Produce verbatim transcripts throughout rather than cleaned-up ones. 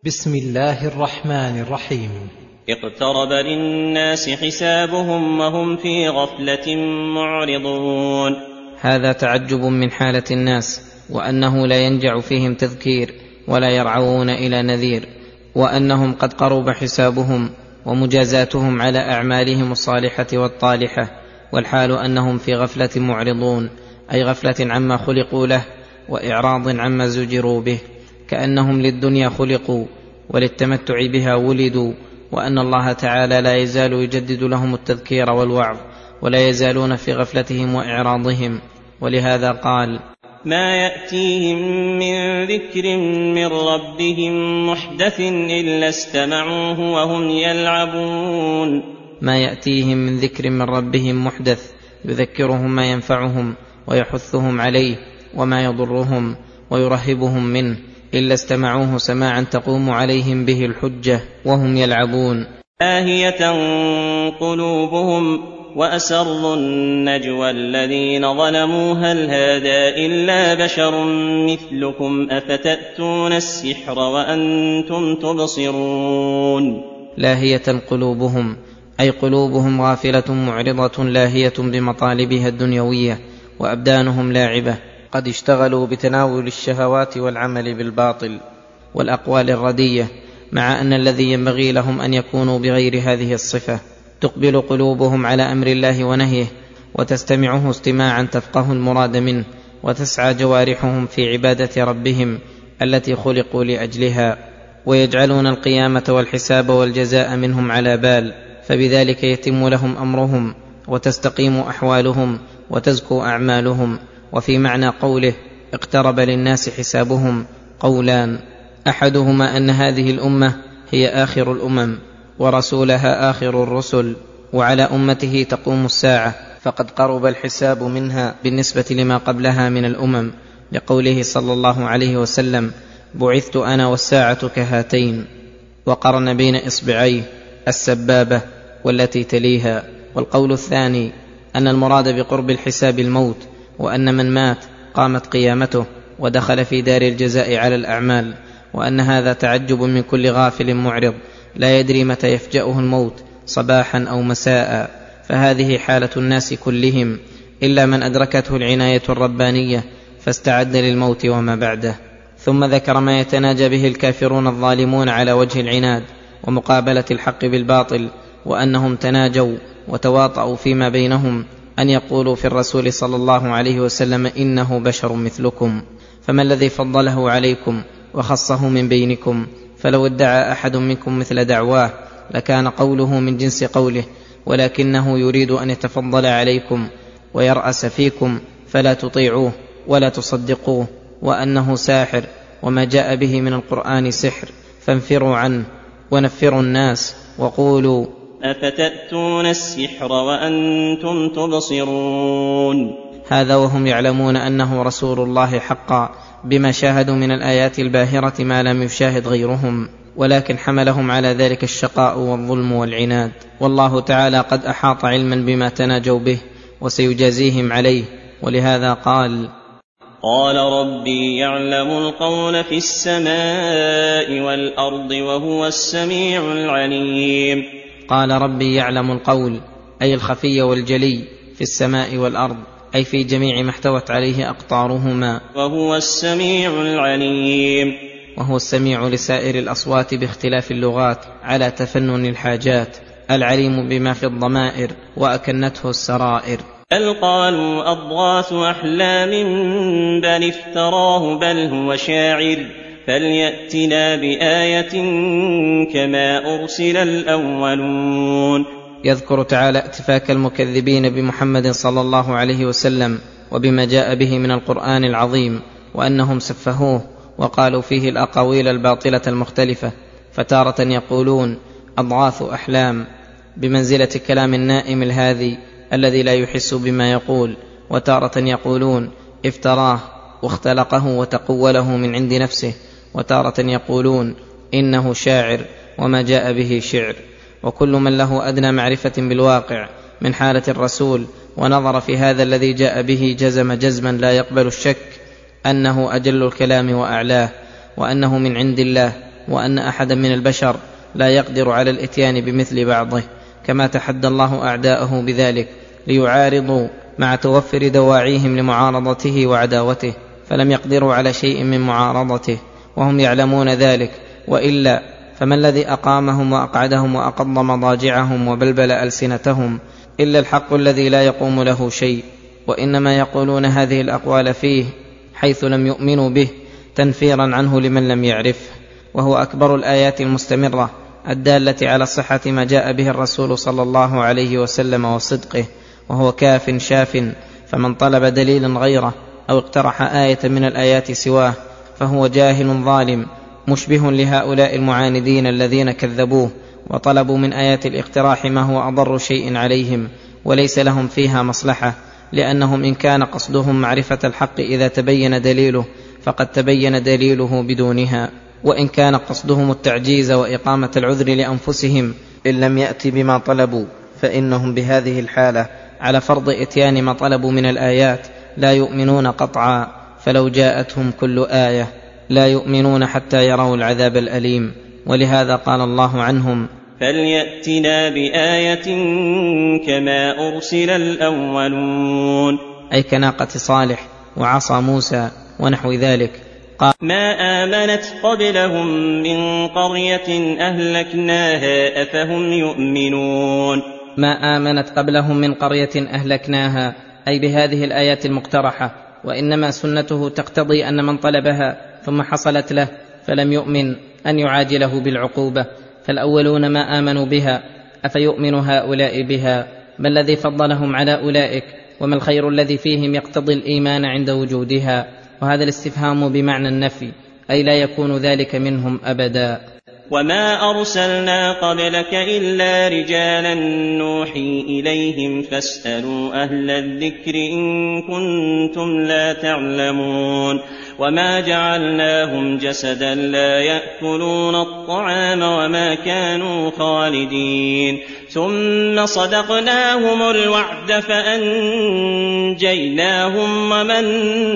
بسم الله الرحمن الرحيم. اقترب للناس حسابهم وهم في غفلة معرضون. هذا تعجب من حالة الناس، وأنه لا ينجع فيهم تذكير ولا يرعون إلى نذير، وأنهم قد قرب حسابهم ومجازاتهم على أعمالهم الصالحة والطالحة، والحال أنهم في غفلة معرضون، أي غفلة عما خلقوا له وإعراض عما زجروا به، كأنهم للدنيا خلقوا وللتمتع بها ولدوا، وأن الله تعالى لا يزال يجدد لهم التذكير والوعظ، ولا يزالون في غفلتهم وإعراضهم. ولهذا قال: ما يأتيهم من ذكر من ربهم محدث إلا استمعوه وهم يلعبون. ما يأتيهم من ذكر من ربهم محدث يذكرهم ما ينفعهم ويحثهم عليه وما يضرهم ويرهبهم منه، إلا استمعوه سماعا تقوم عليهم به الحجة وهم يلعبون. آهية قلوبهم وأسروا النجوى الذين ظلموا هل هذا إلا بشر مثلكم أفتأتون السحر وأنتم تبصرون. لاهية قلوبهم، أي قلوبهم غافلة معرضة لاهية بمطالبها الدنيوية، وأبدانهم لاعبة، قد اشتغلوا بتناول الشهوات والعمل بالباطل والأقوال الردية، مع أن الذي ينبغي لهم أن يكونوا بغير هذه الصفة. تقبل قلوبهم على أمر الله ونهيه وتستمعه استماعا تفقه المراد منه، وتسعى جوارحهم في عبادة ربهم التي خلقوا لأجلها، ويجعلون القيامة والحساب والجزاء منهم على بال، فبذلك يتم لهم أمرهم وتستقيم أحوالهم وتزكو أعمالهم. وفي معنى قوله اقترب للناس حسابهم قولان: أحدهما أن هذه الأمة هي آخر الأمم ورسولها آخر الرسل، وعلى أمته تقوم الساعة، فقد قرب الحساب منها بالنسبة لما قبلها من الأمم، لقوله صلى الله عليه وسلم: بعثت أنا والساعة كهاتين، وقرن بين إصبعيه السبابة والتي تليها. والقول الثاني أن المراد بقرب الحساب الموت، وأن من مات قامت قيامته ودخل في دار الجزاء على الأعمال، وأن هذا تعجب من كل غافل معرض لا يدري متى يفجأه الموت صباحا أو مساء، فهذه حالة الناس كلهم، إلا من أدركته العناية الربانية فاستعد للموت وما بعده. ثم ذكر ما يتناجى به الكافرون الظالمون على وجه العناد ومقابلة الحق بالباطل، وأنهم تناجوا وتواطؤوا فيما بينهم أن يقولوا في الرسول صلى الله عليه وسلم: إنه بشر مثلكم، فما الذي فضله عليكم وخصه من بينكم؟ فلو ادعى أحد منكم مثل دعواه لكان قوله من جنس قوله، ولكنه يريد أن يتفضل عليكم ويرأس فيكم، فلا تطيعوه ولا تصدقوه، وأنه ساحر وما جاء به من القرآن سحر، فانفروا عنه ونفروا الناس وقولوا: أفتأتون السحر وأنتم تبصرون. هذا وهم يعلمون أنه رسول الله حقا، بما شاهدوا من الآيات الباهرة ما لم يشاهد غيرهم، ولكن حملهم على ذلك الشقاء والظلم والعناد. والله تعالى قد أحاط علما بما تناجوا به وسيجازيهم عليه، ولهذا قال: قال ربي يعلم القول في السماء والأرض وهو السميع العليم. قال ربي يعلم القول، أي الخفي والجلي، في السماء والأرض، أي في جميع ما احتوت عليه أقطارهما، وهو السميع العليم. وهو السميع لسائر الأصوات باختلاف اللغات على تفنن الحاجات، العليم بما في الضمائر وأكنته السرائر. بل قالوا أضغاث أحلام بل افتراه بل هو شاعر فليأتنا بآية كما أرسل الأولون. يذكر تعالى اتفاك المكذبين بمحمد صلى الله عليه وسلم وبما جاء به من القرآن العظيم، وأنهم سفهوه وقالوا فيه الأقاويل الباطلة المختلفة، فتارة يقولون أضغاث أحلام بمنزلة كلام النائم الهاذي الذي لا يحس بما يقول، وتارة يقولون افتراه واختلقه وتقوله من عند نفسه، وتارة يقولون إنه شاعر وما جاء به شعر. وكل من له أدنى معرفة بالواقع من حالة الرسول ونظر في هذا الذي جاء به جزم جزما لا يقبل الشك أنه أجل الكلام وأعلاه، وأنه من عند الله وأن أحدا من البشر لا يقدر على الإتيان بمثل بعضه، كما تحدى الله أعداءه بذلك ليعارضوا مع توفر دواعيهم لمعارضته وعداوته، فلم يقدروا على شيء من معارضته وهم يعلمون ذلك، وإلا فما الذي أقامهم وأقعدهم وأقض مضاجعهم وبلبل ألسنتهم إلا الحق الذي لا يقوم له شيء، وإنما يقولون هذه الأقوال فيه حيث لم يؤمنوا به تنفيرا عنه لمن لم يعرفه، وهو أكبر الآيات المستمرة الدالة على صحة ما جاء به الرسول صلى الله عليه وسلم وصدقه، وهو كاف شاف، فمن طلب دليلا غيره أو اقترح آية من الآيات سواه فهو جاهل ظالم مشبه لهؤلاء المعاندين الذين كذبوه وطلبوا من آيات الاقتراح ما هو أضر شيء عليهم وليس لهم فيها مصلحة، لأنهم إن كان قصدهم معرفة الحق إذا تبين دليله فقد تبين دليله بدونها، وإن كان قصدهم التعجيز وإقامة العذر لأنفسهم إن لم يأتي بما طلبوا فإنهم بهذه الحالة على فرض إتيان ما طلبوا من الآيات لا يؤمنون قطعا، فلو جاءتهم كل آية لا يؤمنون حتى يروا العذاب الأليم. ولهذا قال الله عنهم: فليأتنا بآية كما أرسل الأولون، أي كناقة صالح وعصا موسى ونحو ذلك. قال: ما آمنت قبلهم من قرية أهلكناها أفهم يؤمنون. ما آمنت قبلهم من قرية أهلكناها، أي بهذه الآيات المقترحة، وإنما سنته تقتضي أن من طلبها ثم حصلت له فلم يؤمن أن يعاجله بالعقوبة، فالأولون ما آمنوا بها، أفيؤمن هؤلاء بها؟ ما الذي فضلهم على أولئك؟ وما الخير الذي فيهم يقتضي الإيمان عند وجودها؟ وهذا الاستفهام بمعنى النفي، أي لا يكون ذلك منهم أبدا. وما أرسلنا قبلك إلا رجالا نوحي إليهم فاسألوا أهل الذكر إن كنتم لا تعلمون. وما جعلناهم جسدا لا يأكلون الطعام وما كانوا خالدين، ثم صدقناهم الوعد فأنجيناهم ومن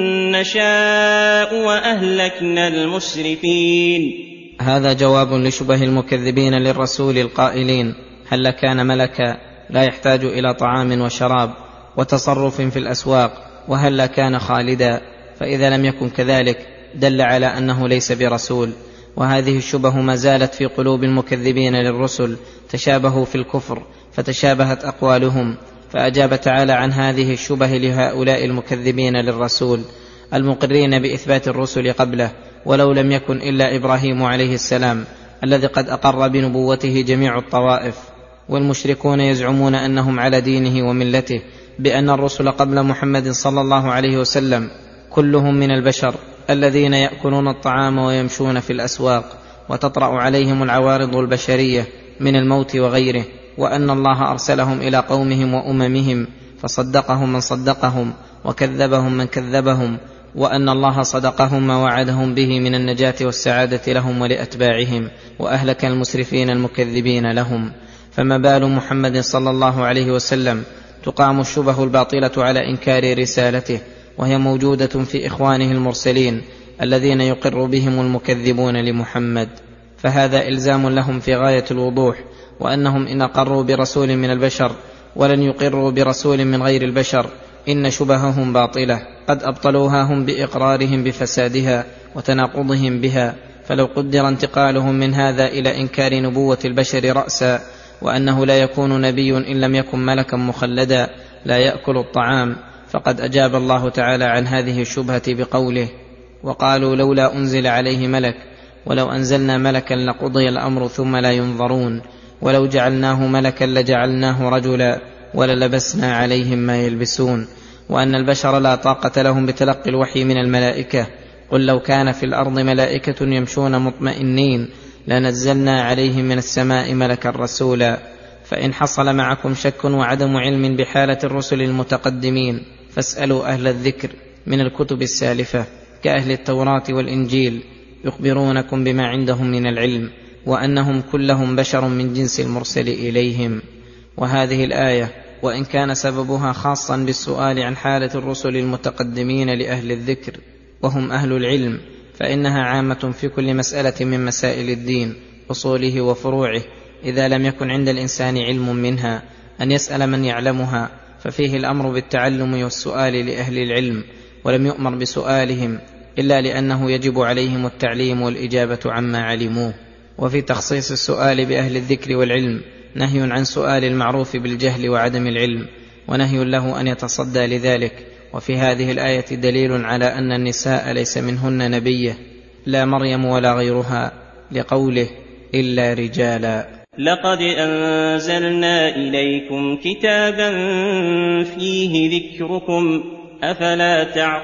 نشاء وأهلكنا المسرفين. هذا جواب لشبه المكذبين للرسول القائلين: هل كان ملكا لا يحتاج إلى طعام وشراب وتصرف في الأسواق، وهل كان خالدا؟ فإذا لم يكن كذلك دل على أنه ليس برسول. وهذه الشبه ما زالت في قلوب المكذبين للرسل، تشابهوا في الكفر فتشابهت أقوالهم، فأجاب تعالى عن هذه الشبه لهؤلاء المكذبين للرسول المقرين بإثبات الرسل قبله، ولو لم يكن إلا إبراهيم عليه السلام الذي قد أقر بنبوته جميع الطوائف. والمشركون يزعمون أنهم على دينه وملته، بأن الرسل قبل محمد صلى الله عليه وسلم كلهم من البشر الذين يأكلون الطعام ويمشون في الأسواق وتطرأ عليهم العوارض البشرية من الموت وغيره، وأن الله أرسلهم إلى قومهم وأممهم فصدقهم من صدقهم وكذبهم من كذبهم، وأن الله صدقهم ما وعدهم به من النجاة والسعادة لهم ولأتباعهم، وأهلك المسرفين المكذبين لهم. فما بال محمد صلى الله عليه وسلم تقام الشبه الباطلة على إنكار رسالته، وهي موجودة في إخوانه المرسلين الذين يقر بهم المكذبون لمحمد، فهذا إلزام لهم في غاية الوضوح، وأنهم إن أقروا برسول من البشر ولن يقروا برسول من غير البشر إن شبههم باطلة قد أبطلوها هم بإقرارهم بفسادها وتناقضهم بها. فلو قدر انتقالهم من هذا إلى إنكار نبوة البشر رأسا، وأنه لا يكون نبي إن لم يكن ملكا مخلدا لا يأكل الطعام، فقد أجاب الله تعالى عن هذه الشبهة بقوله: وقالوا لولا أنزل عليه ملك ولو أنزلنا ملكا لقضي الأمر ثم لا ينظرون ولو جعلناه ملكا لجعلناه رجلا وللبسنا عليهم ما يلبسون. وأن البشر لا طاقة لهم بتلقي الوحي من الملائكة. قل لو كان في الأرض ملائكة يمشون مطمئنين لنزلنا عليهم من السماء ملكا رسولا. فإن حصل معكم شك وعدم علم بحالة الرسل المتقدمين فاسألوا أهل الذكر من الكتب السالفة كأهل التوراة والإنجيل، يخبرونكم بما عندهم من العلم، وأنهم كلهم بشر من جنس المرسل إليهم. وهذه الآية وإن كان سببها خاصا بالسؤال عن حالة الرسل المتقدمين لأهل الذكر وهم أهل العلم، فإنها عامة في كل مسألة من مسائل الدين أصوله وفروعه، إذا لم يكن عند الإنسان علم منها أن يسأل من يعلمها، ففيه الأمر بالتعلم والسؤال لأهل العلم، ولم يؤمر بسؤالهم إلا لأنه يجب عليهم التعليم والإجابة عما علموه. وفي تخصيص السؤال بأهل الذكر والعلم نهي عن سؤال المعروف بالجهل وعدم العلم، ونهي له أن يتصدى لذلك. وفي هذه الآية دليل على أن النساء ليس منهن نبية، لا مريم ولا غيرها، لقوله إلا رجالا. لقد أنزلنا إليكم كتابا فيه ذكركم أفلا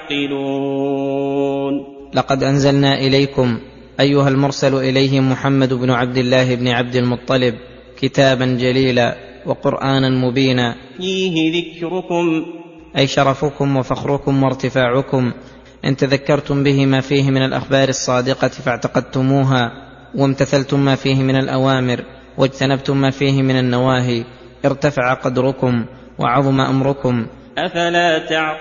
تعقلون. لقد أنزلنا إليكم أيها المرسل إليهم محمد بن عبد الله بن عبد المطلب كتابا جليلا وقرآنا مبينا فيه ذكركم، أي شرفكم وفخركم وارتفاعكم، إن تذكرتم به ما فيه من الأخبار الصادقة فاعتقدتموها، وامتثلتم ما فيه من الأوامر واجتنبتم ما فيه من النواهي، ارتفع قدركم وعظم أمركم. أفلا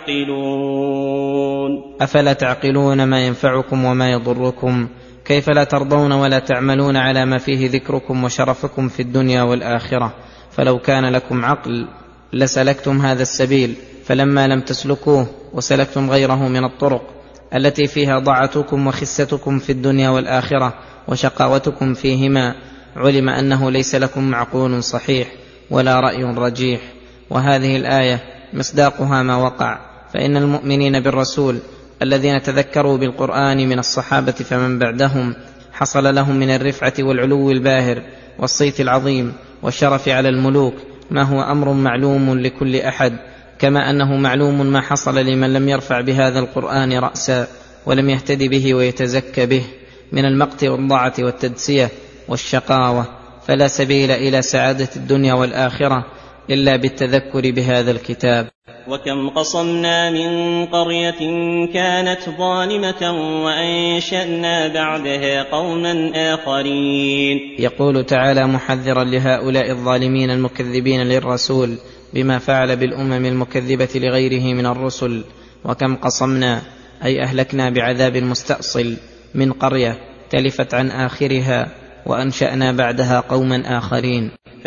تعقلون. أفلا تعقلون ما ينفعكم وما يضركم؟ كيف لا ترضون ولا تعملون على ما فيه ذكركم وشرفكم في الدنيا والآخرة؟ فلو كان لكم عقل لسلكتم هذا السبيل، فلما لم تسلكوه وسلكتم غيره من الطرق التي فيها ضاعتكم وخستكم في الدنيا والآخرة وشقاوتكم فيهما، علم أنه ليس لكم معقول صحيح ولا رأي رجيح. وهذه الآية مصداقها ما وقع، فإن المؤمنين بالرسول الذين تذكروا بالقرآن من الصحابة فمن بعدهم حصل لهم من الرفعة والعلو الباهر والصيت العظيم والشرف على الملوك ما هو أمر معلوم لكل أحد، كما أنه معلوم ما حصل لمن لم يرفع بهذا القرآن رأسا ولم يهتدي به ويتزكى به من المقت والضاعة والتدسية والشقاوة. فلا سبيل إلى سعادة الدنيا والآخرة إلا بالتذكر بهذا الكتاب. وكم قصمنا من قرية كانت ظالمة وأنشأنا بعدها قوما آخرين. يقول تعالى محذرا لهؤلاء الظالمين المكذبين للرسول بما فعل بالأمم المكذبة لغيره من الرسل. وكم قصمنا أي أهلكنا بعذاب مستأصل من قرية تلفت عن آخرها، وأنشأنا بعدها قوما آخرين.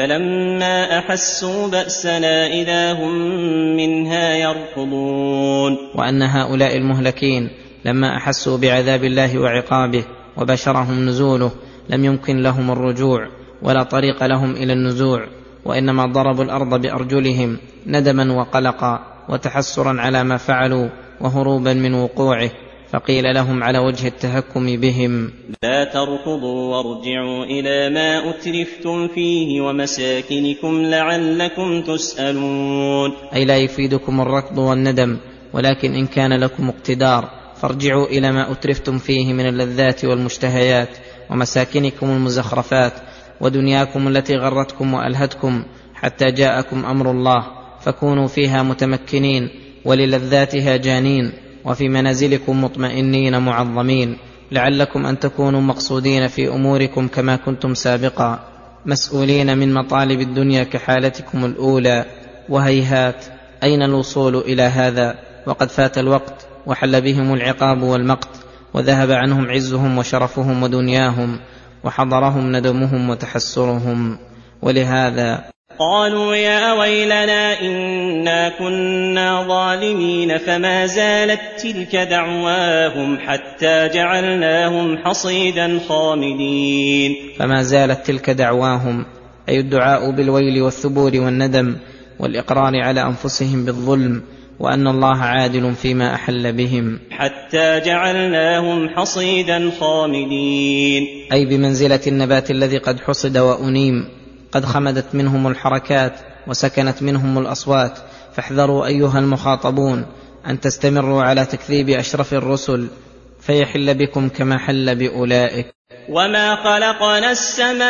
فلما أحسوا بأسنا إذا هم منها يركضون. وأن هؤلاء المهلكين لما أحسوا بعذاب الله وعقابه وبشرهم نزوله لم يمكن لهم الرجوع ولا طريق لهم إلى النزوع، وإنما ضربوا الأرض بأرجلهم ندما وقلقا وتحسرا على ما فعلوا وهروبا من وقوعه، فقيل لهم على وجه التهكم بهم: لا تركضوا وارجعوا إلى ما أترفتم فيه ومساكنكم لعلكم تسألون. أي لا يفيدكم الركض والندم، ولكن إن كان لكم اقتدار فارجعوا إلى ما أترفتم فيه من اللذات والمشتهيات ومساكنكم المزخرفات ودنياكم التي غرتكم وألهتكم حتى جاءكم أمر الله، فكونوا فيها متمكنين وللذاتها جانين، وفي منازلكم مطمئنين معظمين، لعلكم أن تكونوا مقصودين في أموركم كما كنتم سابقا، مسؤولين من مطالب الدنيا كحالتكم الأولى. وهيهات، أين الوصول إلى هذا وقد فات الوقت وحل بهم العقاب والمقت، وذهب عنهم عزهم وشرفهم ودنياهم، وحضرهم ندمهم وتحسرهم. ولهذا قالوا يا ويلنا إنا كنا ظالمين، فما زالت تلك دعواهم حتى جعلناهم حصيدا خامدين. فما زالت تلك دعواهم، أي الدعاء بالويل والثبور والندم والإقرار على أنفسهم بالظلم وأن الله عادل فيما أحل بهم، حتى جعلناهم حصيدا خامدين، أي بمنزلة النبات الذي قد حصد وأنيم، قد خمدت منهم الحركات وسكنت منهم الأصوات. فاحذروا أيها المخاطبون أن تستمروا على تكذيب أشرف الرسل فيحل بكم كما حل بأولئك. وما خلقنا السماء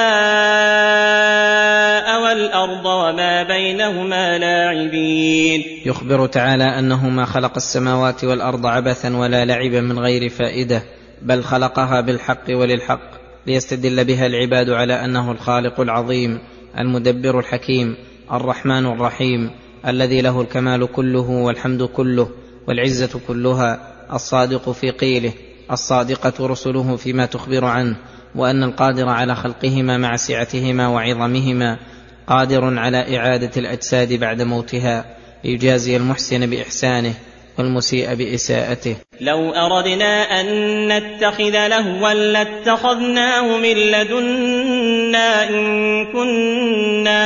والأرض وما بينهما لاعبين. يخبر تعالى أنه ما خلق السماوات والأرض عبثا ولا لعبا من غير فائدة، بل خلقها بالحق وللحق ليستدل بها العباد على أنه الخالق العظيم المدبر الحكيم الرحمن الرحيم، الذي له الكمال كله والحمد كله والعزة كلها، الصادق في قيله الصادقة رسله فيما تخبر عنه، وأن القادر على خلقهما مع سعتهما وعظمهما قادر على إعادة الأجساد بعد موتها ليجازي المحسن بإحسانه والمسيء بإساءته. لو أردنا أن نتخذ لهوا لاتخذناه من لدنا إن كنا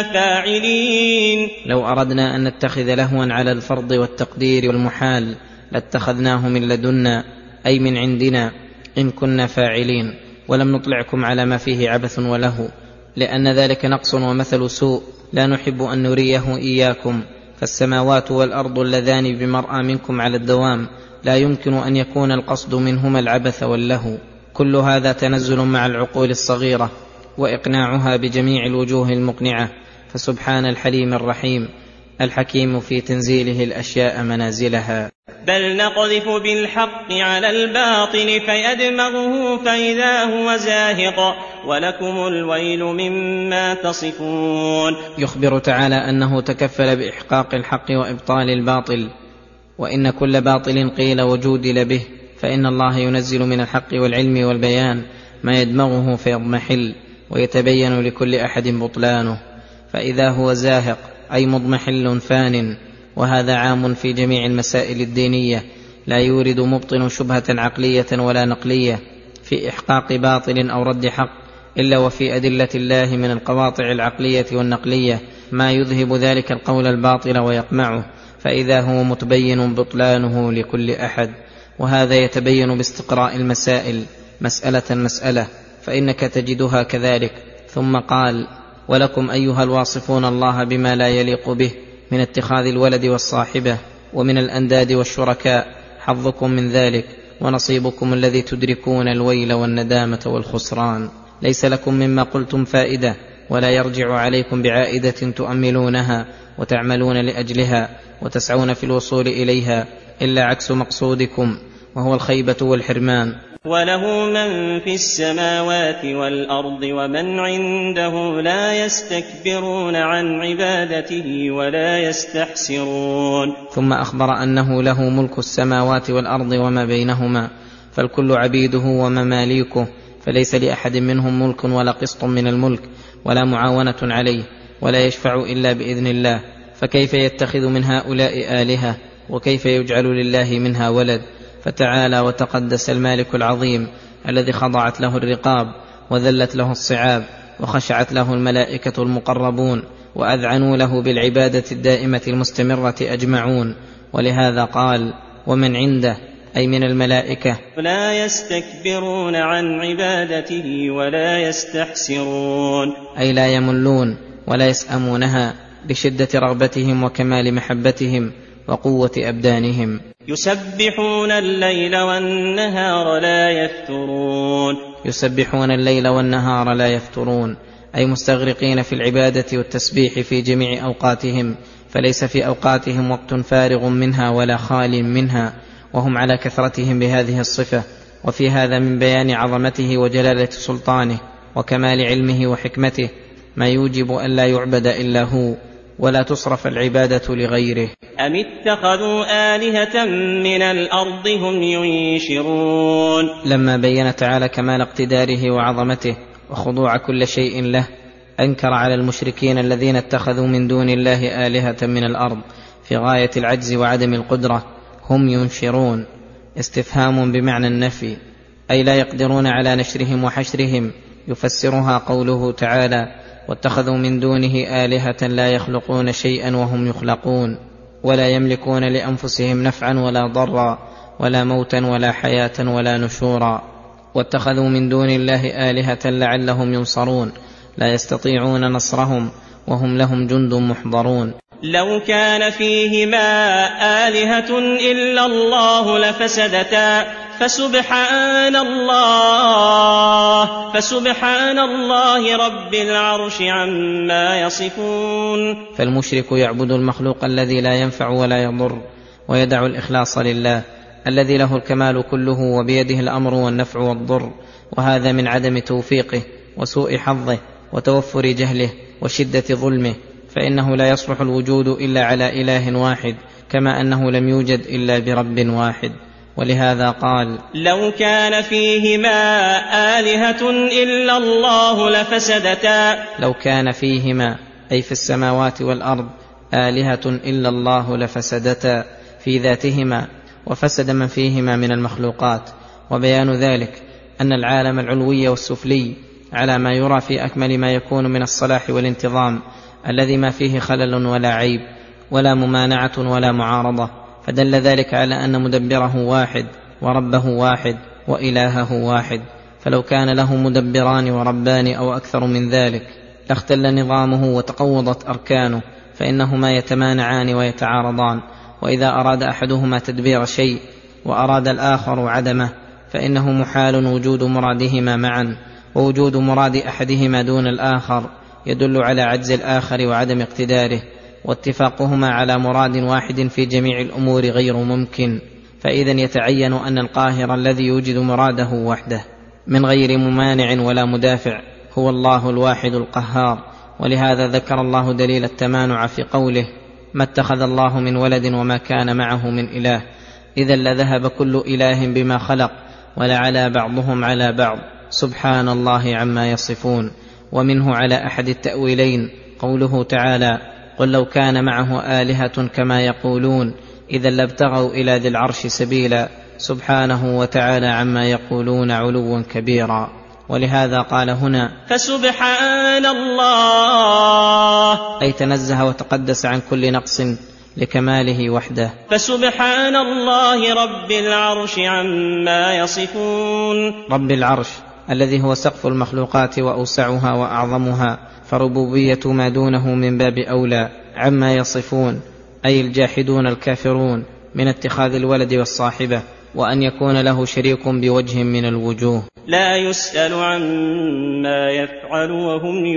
فاعلين. لو أردنا أن نتخذ لهوا على الفرض والتقدير والمحال لاتخذناه من لدنا أي من عندنا إن كنا فاعلين، ولم نطلعكم على ما فيه عبث ولهو، لأن ذلك نقص ومثل سوء لا نحب أن نريه إياكم. فالسماوات والأرض اللذان بمرأى منكم على الدوام لا يمكن أن يكون القصد منهما العبث واللهو. كل هذا تنزل مع العقول الصغيرة وإقناعها بجميع الوجوه المقنعة، فسبحان الحليم الرحيم الحكيم في تنزيله الأشياء منازلها. بل نقذف بالحق على الباطل فيدمغه فإذا هو زاهق ولكم الويل مما تصفون. يخبر تعالى أنه تكفل بإحقاق الحق وإبطال الباطل، وإن كل باطل قيل وجودل به، فإن الله ينزل من الحق والعلم والبيان ما يدمغه فيضمحل ويتبين لكل أحد بطلانه. فإذا هو زاهق أي مضمحل فان، وهذا عام في جميع المسائل الدينية، لا يورد مبطن شبهة عقلية ولا نقلية في إحقاق باطل أو رد حق إلا وفي أدلة الله من القواطع العقلية والنقلية ما يذهب ذلك القول الباطل ويقمعه، فإذا هو متبين بطلانه لكل أحد. وهذا يتبين باستقراء المسائل مسألة مسألة، فإنك تجدها كذلك. ثم قال: ولكم أيها الواصفون الله بما لا يليق به من اتخاذ الولد والصاحبة ومن الأنداد والشركاء حظكم من ذلك ونصيبكم الذي تدركون الويل والندامة والخسران. ليس لكم مما قلتم فائدة، ولا يرجع عليكم بعائدة تؤملونها وتعملون لأجلها وتسعون في الوصول إليها، إلا عكس مقصودكم وهو الخيبة والحرمان. وله من في السماوات والأرض ومن عنده لا يستكبرون عن عبادته ولا يستحسرون. ثم أخبر أنه له ملك السماوات والأرض وما بينهما، فالكل عبيده ومماليكه، فليس لأحد منهم ملك ولا قسط من الملك ولا معاونة عليه، ولا يشفع إلا بإذن الله. فكيف يتخذ من هؤلاء آلهة، وكيف يجعل لله منها ولد؟ فتعالى وتقدس المالك العظيم الذي خضعت له الرقاب وذلت له الصعاب وخشعت له الملائكة المقربون وأذعنوا له بالعبادة الدائمة المستمرة أجمعون. ولهذا قال: ومن عنده، أي من الملائكة، لا يستكبرون عن عبادته ولا يستحسرون، أي لا يملون ولا يسأمونها لشدة رغبتهم وكمال محبتهم وقوة أبدانهم. يسبحون الليل والنهار لا يفترون. يسبحون الليل والنهار لا يفترون، أي مستغرقين في العبادة والتسبيح في جميع أوقاتهم، فليس في أوقاتهم وقت فارغ منها ولا خال منها، وهم على كثرتهم بهذه الصفة. وفي هذا من بيان عظمته وجلالة سلطانه وكمال علمه وحكمته ما يوجب أن لا يعبد إلا هو ولا تصرف العبادة لغيره. أم اتخذوا آلهة من الأرض هم ينشرون. لما بين تعالى كمال اقتداره وعظمته وخضوع كل شيء له، أنكر على المشركين الذين اتخذوا من دون الله آلهة من الأرض في غاية العجز وعدم القدرة. هم ينشرون استفهام بمعنى النفي، أي لا يقدرون على نشرهم وحشرهم. يفسرها قوله تعالى: واتخذوا من دونه آلهة لا يخلقون شيئا وهم يخلقون، ولا يملكون لأنفسهم نفعا ولا ضرا ولا موتا ولا حياة ولا نشورا. واتخذوا من دون الله آلهة لعلهم ينصرون، لا يستطيعون نصرهم وهم لهم جند محضرون. لو كان فيهما آلهة إلا الله لفسدتا فسبحان الله فسبحان الله رب العرش عما يصفون. فالمشرك يعبد المخلوق الذي لا ينفع ولا يضر، ويدع الإخلاص لله الذي له الكمال كله وبيده الأمر والنفع والضر، وهذا من عدم توفيقه وسوء حظه وتوفر جهله وشدة ظلمه، فإنه لا يصلح الوجود إلا على إله واحد، كما أنه لم يوجد إلا برب واحد. ولهذا قال: لو كان فيهما آلهة إلا الله لفسدتا. لو كان فيهما أي في السماوات والأرض آلهة إلا الله لفسدتا في ذاتهما، وفسد من فيهما من المخلوقات. وبيان ذلك أن العالم العلوي والسفلي على ما يرى في أكمل ما يكون من الصلاح والانتظام الذي ما فيه خلل ولا عيب ولا ممانعة ولا معارضة، فدل ذلك على أن مدبره واحد وربه واحد وإلهه واحد. فلو كان له مدبران وربان أو أكثر من ذلك لاختل نظامه وتقوضت أركانه، فإنهما يتمانعان ويتعارضان. وإذا أراد أحدهما تدبير شيء وأراد الآخر عدمه فإنه محال وجود مرادهما معا، ووجود مراد أحدهما دون الآخر يدل على عجز الآخر وعدم اقتداره، واتفاقهما على مراد واحد في جميع الأمور غير ممكن. فإذا يتعين أن القاهر الذي يوجد مراده وحده من غير ممانع ولا مدافع هو الله الواحد القهار. ولهذا ذكر الله دليل التمانع في قوله: ما اتخذ الله من ولد وما كان معه من إله، إذا لذهب كل إله بما خلق ولعلى بعضهم على بعض سبحان الله عما يصفون. ومنه على أحد التأويلين قوله تعالى: قل لو كان معه آلهة كما يقولون إذا لابتغوا إلى ذي العرش سبيلا سبحانه وتعالى عما يقولون علوا كبيرا. ولهذا قال هنا: فسبحان الله، أي تنزه وتقدس عن كل نقص لكماله وحده. فسبحان الله رب العرش عما يصفون. رب العرش الذي هو سقف المخلوقات وأوسعها وأعظمها، فربوبية ما دونه من باب أولى عما يصفون، أي الجاحدون الكافرون من اتخاذ الولد والصاحبة، وأن يكون له شريك بوجه من الوجوه. لا يسأل عما يفعل وهم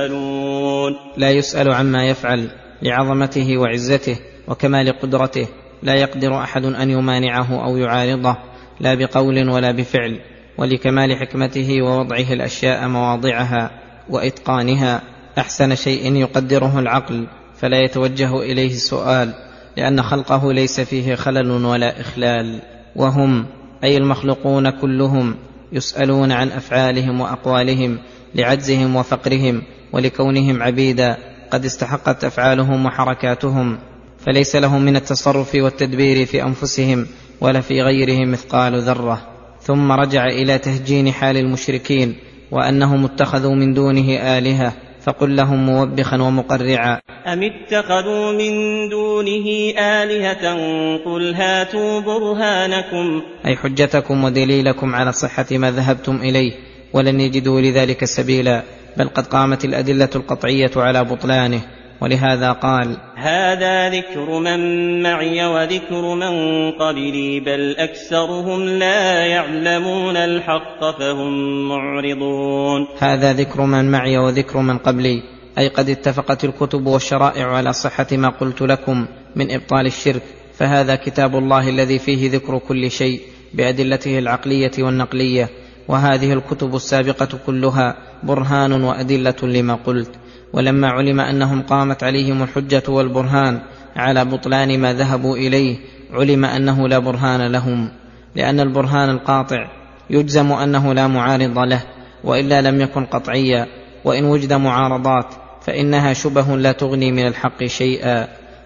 يسألون. لا يسأل عما يفعل لعظمته وعزته وكمال قدرته، لا يقدر أحد أن يمانعه أو يعارضه لا بقول ولا بفعل، ولكمال حكمته ووضعه الأشياء مواضعها وإتقانها أحسن شيء يقدره العقل، فلا يتوجه إليه السؤال، لأن خلقه ليس فيه خلل ولا إخلال. وهم أي المخلوقون كلهم يسألون عن أفعالهم وأقوالهم لعجزهم وفقرهم، ولكونهم عبيدا قد استحقت أفعالهم وحركاتهم، فليس لهم من التصرف والتدبير في أنفسهم ولا في غيرهم مثقال ذرة. ثم رجع إلى تهجين حال المشركين وأنهم اتخذوا من دونه آلهة، فقل لهم موبخا ومقرعا: أم اتخذوا من دونه آلهة قل هاتوا برهانكم، أي حجتكم ودليلكم على صحة ما ذهبتم إليه، ولن يجدوا لذلك سبيلا، بل قد قامت الأدلة القطعية على بطلانه. ولهذا قال: هذا ذكر من معي وذكر من قبلي بل أكثرهم لا يعلمون الحق فهم معرضون. هذا ذكر من معي وذكر من قبلي، أي قد اتفقت الكتب والشرائع على صحة ما قلت لكم من إبطال الشرك، فهذا كتاب الله الذي فيه ذكر كل شيء بأدلته العقلية والنقلية، وهذه الكتب السابقة كلها برهان وأدلة لما قلت. ولما علم أنهم قامت عليهم الحجة والبرهان على بطلان ما ذهبوا إليه، علم أنه لا برهان لهم، لأن البرهان القاطع يجزم أنه لا معارض له، وإلا لم يكن قطعيا، وإن وجد معارضات فإنها شبه لا تغني من الحق شيئا.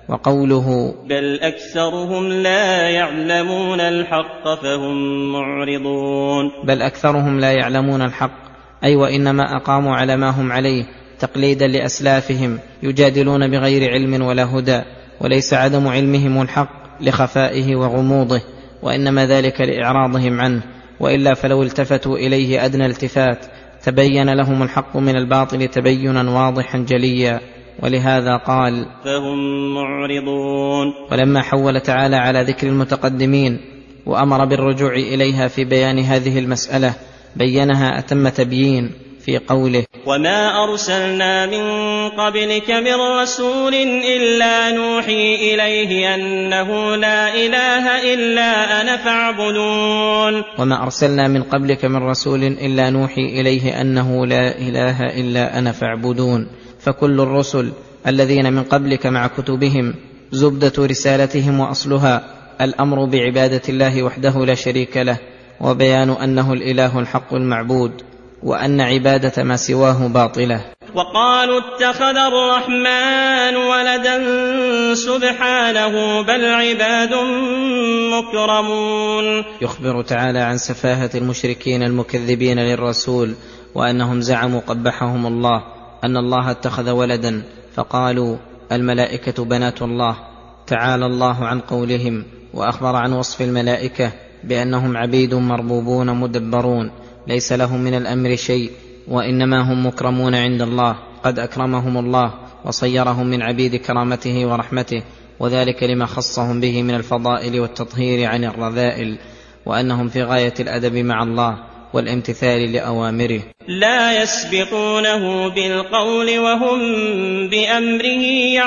وقوله: بل أكثرهم لا يعلمون الحق فهم معرضون، بل أكثرهم لا يعلمون الحق، أي وإنما أقاموا على ما هم عليه تقليدا لأسلافهم، يجادلون بغير علم ولا هدى، وليس عدم علمهم الحق لخفائه وغموضه، وإنما ذلك لإعراضهم عنه، وإلا فلو التفتوا إليه أدنى التفات تبين لهم الحق من الباطل تبينا واضحا جليا. ولهذا قال: فهم معرضون. ولما حول تعالى على ذكر المتقدمين وأمر بالرجوع إليها في بيان هذه المسألة بينها أتم تبيين في قوله: وما أرسلنا من قبلك من رسول إلا نوحي إليه أنه لا إله إلا أنا فاعبدون. وما أرسلنا من قبلك من رسول إلا نوحي إليه أنه لا إله إلا أنا فاعبدون. فكل الرسل الذين من قبلك مع كتبهم زبدة رسالتهم وأصلها الأمر بعبادة الله وحده لا شريك له، وبيان أنه الإله الحق المعبود، وأن عبادة ما سواه باطلة. وقالوا اتخذ الرحمن ولدا سبحانه بل عباد مكرمون. يخبر تعالى عن سفاهة المشركين المكذبين للرسول، وأنهم زعموا قبحهم الله أن الله اتخذ ولدا، فقالوا الملائكة بنات الله. تعالى الله عن قولهم، وأخبر عن وصف الملائكة بأنهم عبيد مربوبون مدبرون ليس لهم من الأمر شيء، وإنما هم مكرمون عند الله، قد أكرمهم الله وصيرهم من عبيد كرامته ورحمته، وذلك لما خصهم به من الفضائل والتطهير عن الرذائل، وأنهم في غاية الأدب مع الله والامتثال لأوامره. لا يسبقونه بالقول وهم بأمره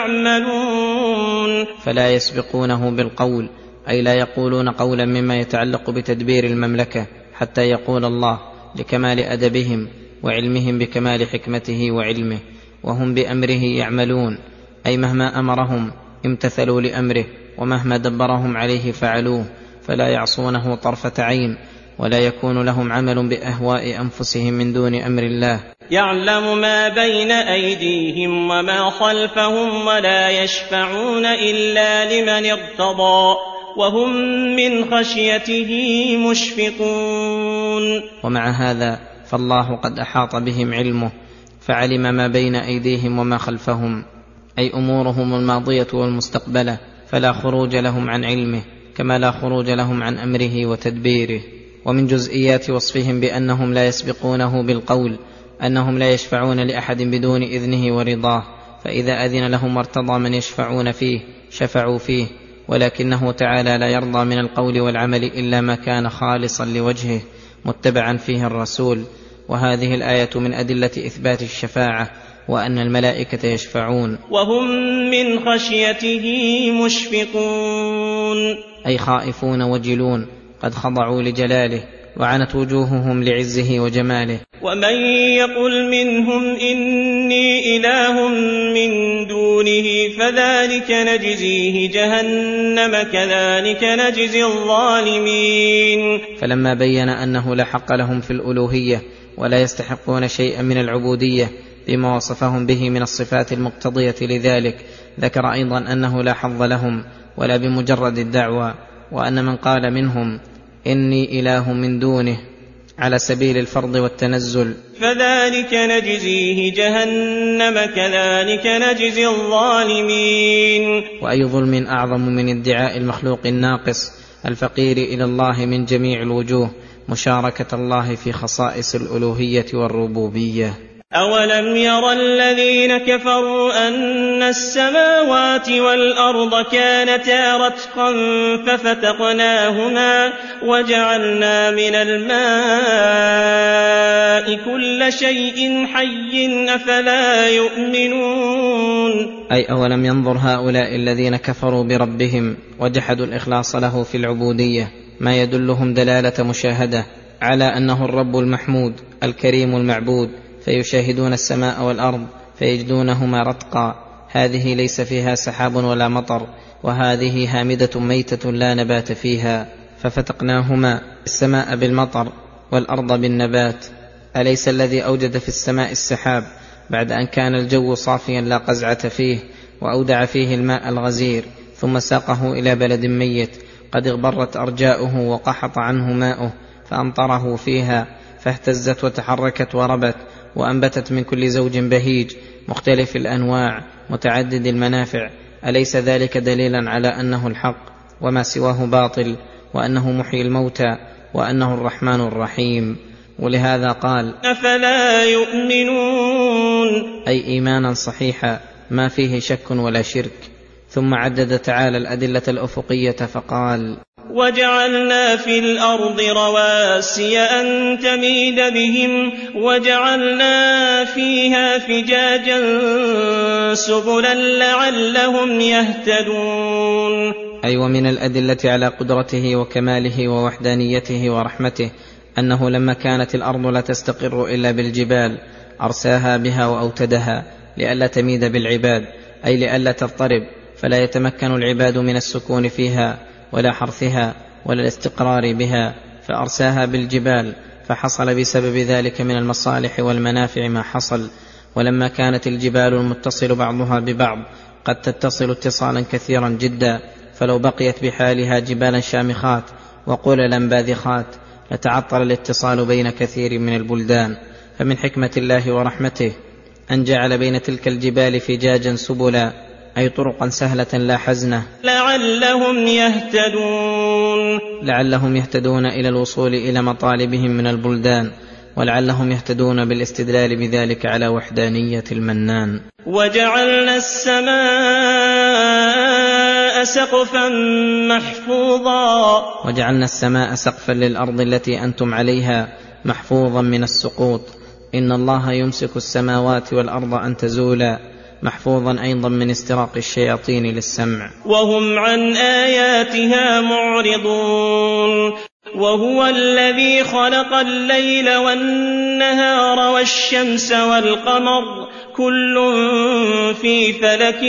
يعملون. فلا يسبقونه بالقول، أي لا يقولون قولا مما يتعلق بتدبير المملكة حتى يقول الله، لكمال أدبهم وعلمهم بكمال حكمته وعلمه. وهم بأمره يعملون، أي مهما أمرهم امتثلوا لأمره، ومهما دبرهم عليه فعلوه، فلا يعصونه طرفة عين، ولا يكون لهم عمل بأهواء أنفسهم من دون أمر الله. يعلم ما بين أيديهم وما خلفهم ولا يشفعون إلا لمن ارتضى وهم من خشيته مشفقون. ومع هذا فالله قد أحاط بهم علمه، فعلم ما بين أيديهم وما خلفهم، أي أمورهم الماضية والمستقبلة، فلا خروج لهم عن علمه، كما لا خروج لهم عن أمره وتدبيره. ومن جزئيات وصفهم بأنهم لا يسبقونه بالقول أنهم لا يشفعون لأحد بدون إذنه ورضاه، فإذا أذن لهم وارتضى من يشفعون فيه شفعوا فيه، ولكنه تعالى لا يرضى من القول والعمل إلا ما كان خالصا لوجهه متبعا فيه الرسول. وهذه الآية من أدلة إثبات الشفاعة، وأن الملائكة يشفعون وهم من خشيته مشفقون، أي خائفون وجلون، قد خضعوا لجلاله، وعنت وجوههم لعزه وجماله. ومن يقل منهم إني إله من دونه فذلك نجزيه جهنم كذلك نجزي الظالمين. فلما بين أنه لا حق لهم في الألوهية ولا يستحقون شيئا من العبودية بما وصفهم به من الصفات المقتضية لذلك، ذكر أيضا أنه لا حظ لهم ولا بمجرد الدعوى، وأن من قال منهم إني إله من دونه على سبيل الفرض والتنزل فذلك نجزيه جهنم كذلك نجزي الظالمين. وأي ظلم أعظم من ادعاء المخلوق الناقص الفقير إلى الله من جميع الوجوه مشاركة الله في خصائص الألوهية والربوبية. أولم ير الذين كفروا أن السماوات والأرض كانتا رتقا ففتقناهما وجعلنا من الماء كل شيء حي أفلا يؤمنون. أي أولم ينظر هؤلاء الذين كفروا بربهم وجحدوا الإخلاص له في العبودية ما يدلهم دلالة مشاهدة على أنه الرب المحمود الكريم المعبود، فيشاهدون السماء والأرض فيجدونهما رتقا، هذه ليس فيها سحاب ولا مطر، وهذه هامدة ميتة لا نبات فيها، ففتقناهما السماء بالمطر والأرض بالنبات. أليس الذي أوجد في السماء السحاب بعد أن كان الجو صافيا لا قزعة فيه، وأودع فيه الماء الغزير ثم ساقه إلى بلد ميت قد اغبرت أرجاؤه وقحط عنه ماؤه، فأمطره فيها فاهتزت وتحركت وربت وأنبتت من كل زوج بهيج مختلف الأنواع متعدد المنافع؟ أليس ذلك دليلا على أنه الحق وما سواه باطل، وأنه محيي الموتى، وأنه الرحمن الرحيم؟ ولهذا قال أفلا يؤمنون، أي إيمانا صحيحا ما فيه شك ولا شرك. ثم عدد تعالى الأدلة الأفقية فقال وجعلنا في الأرض رواسي أن تميد بهم وجعلنا فيها فجاجا سبلا لعلهم يهتدون. أي ومن الأدلة على قدرته وكماله ووحدانيته ورحمته أنه لما كانت الأرض لا تستقر إلا بالجبال أرساها بها وأوتدها لئلا تميد بالعباد، أي لئلا تضطرب فلا يتمكن العباد من السكون فيها، ولا حرثها ولا الاستقرار بها، فأرساها بالجبال، فحصل بسبب ذلك من المصالح والمنافع ما حصل. ولما كانت الجبال المتصل بعضها ببعض قد تتصل اتصالا كثيرا جدا، فلو بقيت بحالها جبالا شامخات وقللا باذخات لتعطل الاتصال بين كثير من البلدان. فمن حكمة الله ورحمته أن جعل بين تلك الجبال فجاجا سبلا، أي طرقا سهلة لا حزنة، لعلهم يهتدون لعلهم يهتدون إلى الوصول إلى مطالبهم من البلدان، ولعلهم يهتدون بالاستدلال بذلك على وحدانية المنان. وجعلنا السماء سقفا محفوظا وجعلنا السماء سقفا للأرض التي أنتم عليها محفوظا من السقوط. إن الله يمسك السماوات والأرض أن تزولا، محفوظا أيضا من استراق الشياطين للسمع. وهم عن آياتها معرضون. وهو الذي خلق الليل والنهار والشمس والقمر كل في فلك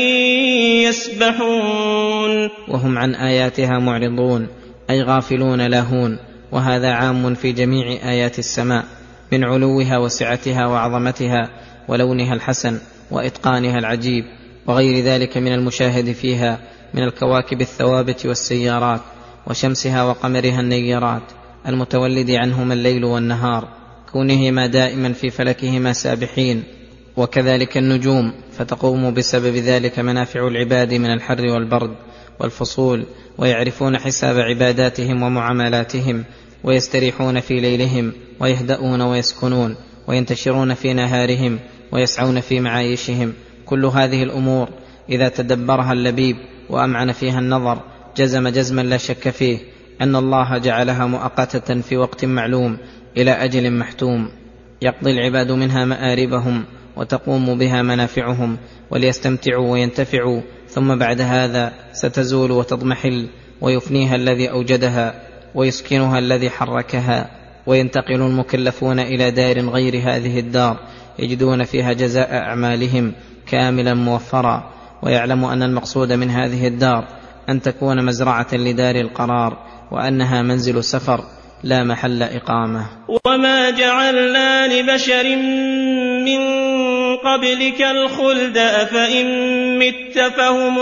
يسبحون. وهم عن آياتها معرضون أي غافلون لاهون، وهذا عام في جميع آيات السماء من علوها وسعتها وعظمتها ولونها الحسن وإتقانها العجيب، وغير ذلك من المشاهد فيها من الكواكب الثوابت والسيارات، وشمسها وقمرها النيرات المتولد عنهما الليل والنهار، كونهما دائما في فلكهما سابحين. وكذلك النجوم، فتقوم بسبب ذلك منافع العباد من الحر والبرد والفصول، ويعرفون حساب عباداتهم ومعاملاتهم، ويستريحون في ليلهم، ويهدؤون ويسكنون، وينتشرون في نهارهم، ويسعون في معايشهم. كل هذه الأمور إذا تدبرها اللبيب وأمعن فيها النظر جزم جزما لا شك فيه أن الله جعلها مؤقتة في وقت معلوم إلى أجل محتوم، يقضي العباد منها مآربهم وتقوم بها منافعهم وليستمتعوا وينتفعوا، ثم بعد هذا ستزول وتضمحل، ويفنيها الذي أوجدها ويسكنها الذي حركها، وينتقل المكلفون إلى دار غير هذه الدار يجدون فيها جزاء أعمالهم كاملا موفرا. ويعلم أن المقصود من هذه الدار أن تكون مزرعة لدار القرار، وأنها منزل سفر لا محل إقامة. وما جعلنا لبشر من قبلك الخلد أفإن مت فهم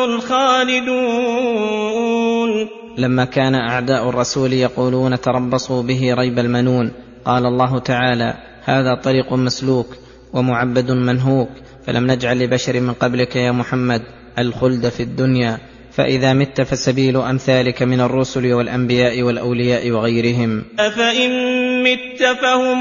الخالدون. لما كان أعداء الرسول يقولون تربصوا به ريب المنون، قال الله تعالى: هذا طريق مسلوك ومعبد منهوك، فلم نجعل لبشر من قبلك يا محمد الخلد في الدنيا، فإذا مت فسبيل أمثالك من الرسل والأنبياء والأولياء وغيرهم. أفإن مت فهم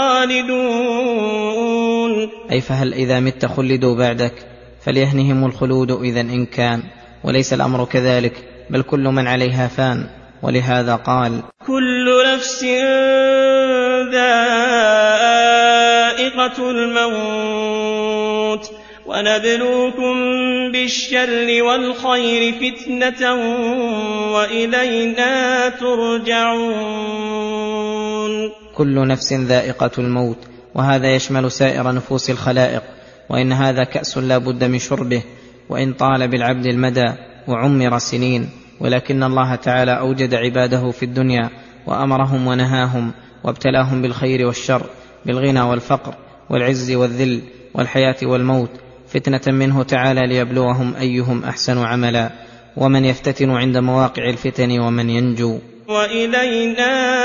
الخالدون، أي فهل إذا مت خلدوا بعدك؟ فليهنهم الخلود إذن إن كان، وليس الأمر كذلك، بل كل من عليها فان. ولهذا قال: كل نفس ذائقة الموت ونبلوكم بالشر والخير فتنة وإلينا ترجعون. كل نفس ذائقة الموت، وهذا يشمل سائر نفوس الخلائق، وإن هذا كأس لا بد من شربه، وإن طال بالعبد المدى وعمر سنين، ولكن الله تعالى أوجد عباده في الدنيا وأمرهم ونهاهم وابتلاهم بالخير والشر، بالغنى والفقر والعز والذل والحياة والموت، فتنة منه تعالى ليبلوهم أيهم أحسن عملا، ومن يفتتن عند مواقع الفتن ومن ينجو. وإلينا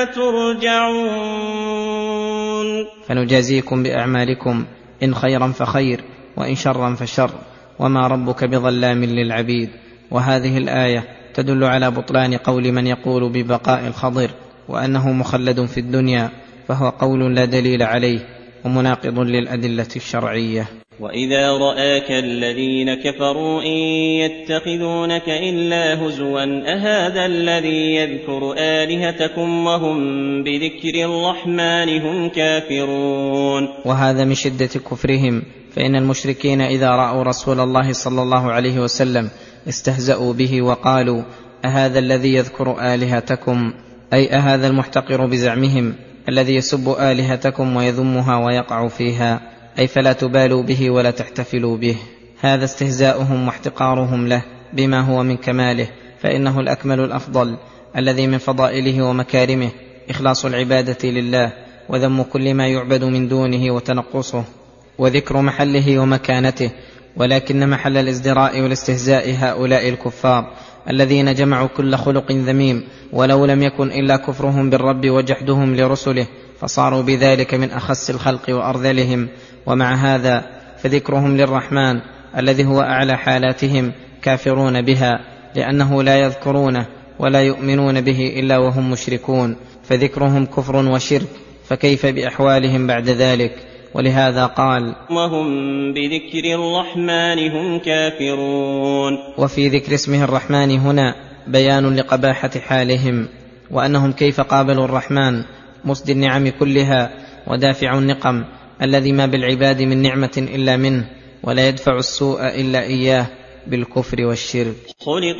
ترجعون. فنجازيكم بأعمالكم إن خيرا فخير وإن شرا فشر، وما ربك بظلام للعبيد. وهذه الآية تدل على بطلان قول من يقول ببقاء الخضر وأنه مخلد في الدنيا، فهو قول لا دليل عليه ومناقض للأدلة الشرعية. وإذا رآك الذين كفروا إن يتخذونك إلا هزوا أهذا الذي يذكر آلهتكم وهم بذكر الرحمن هم كافرون. وهذا من شدة كفرهم، فإن المشركين إذا رأوا رسول الله صلى الله عليه وسلم استهزأوا به وقالوا: أهذا الذي يذكر آلهتكم، أي أهذا المحتقر بزعمهم الذي يسب آلهتكم ويذمها ويقع فيها، أي فلا تبالوا به ولا تحتفلوا به. هذا استهزاؤهم واحتقارهم له بما هو من كماله، فإنه الأكمل الأفضل الذي من فضائله ومكارمه إخلاص العبادة لله وذم كل ما يعبد من دونه وتنقصه وذكر محله ومكانته. ولكن محل الازدراء والاستهزاء هؤلاء الكفار الذين جمعوا كل خلق ذميم، ولو لم يكن إلا كفرهم بالرب وجحدهم لرسله، فصاروا بذلك من أخس الخلق وأرذلهم. ومع هذا فذكرهم للرحمن الذي هو أعلى حالاتهم كافرون بها، لأنه لا يذكرونه ولا يؤمنون به إلا وهم مشركون، فذكرهم كفر وشرك، فكيف بأحوالهم بعد ذلك؟ ولهذا قال: وهم بذكر الرحمن هم كافرون. وفي ذكر اسمه الرحمن هنا بيان لقباحة حالهم، وأنهم كيف قابلوا الرحمن مسدي النعم كلها ودافع النقم الذي ما بالعباد من نعمة إلا منه، ولا يدفع السوء إلا إياه بالكفر والشرك. خلق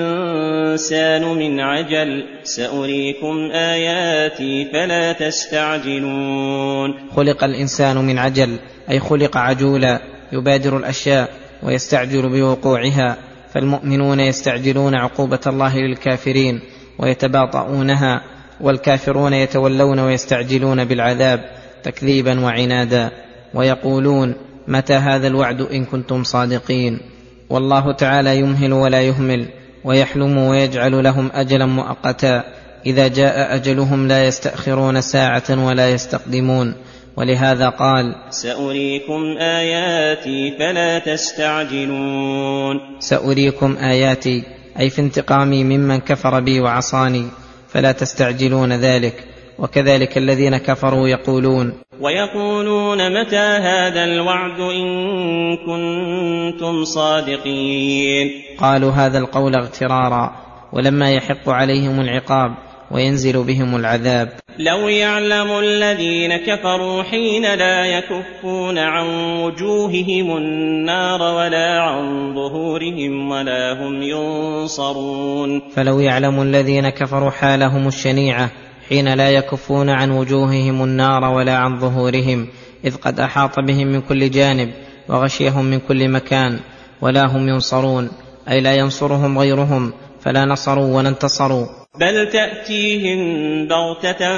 الإنسان من عجل سأريكم آياتي فلا تستعجلون. خلق الإنسان من عجل أي خلق عجولا يبادر الأشياء ويستعجل بوقوعها، فالمؤمنون يستعجلون عقوبة الله للكافرين ويتباطؤونها، والكافرون يتولون ويستعجلون بالعذاب تكذيبا وعنادا، ويقولون: متى هذا الوعد إن كنتم صادقين؟ والله تعالى يمهل ولا يهمل، ويحلم ويجعل لهم أجلا مؤقتا، إذا جاء أجلهم لا يستأخرون ساعة ولا يستقدمون. ولهذا قال: سأريكم آياتي فلا تستعجلون. سأريكم آياتي أي في انتقامي ممن كفر بي وعصاني، فلا تستعجلون ذلك. وكذلك الذين كفروا يقولون ويقولون متى هذا الوعد إن كنتم صادقين. قالوا هذا القول اغترارا، ولما يحق عليهم العقاب وينزل بهم العذاب. لو يعلم الذين كفروا حين لا يكفون عن وجوههم النار ولا عن ظهورهم ولا هم ينصرون. فلو يعلم الذين كفروا حالهم الشنيعة حين لا يكفون عن وجوههم النار ولا عن ظهورهم، إذ قد أحاط بهم من كل جانب وغشيهم من كل مكان، ولا هم ينصرون أي لا ينصرهم غيرهم، فلا نصروا ولا انتصروا. بل تأتيهم بغتة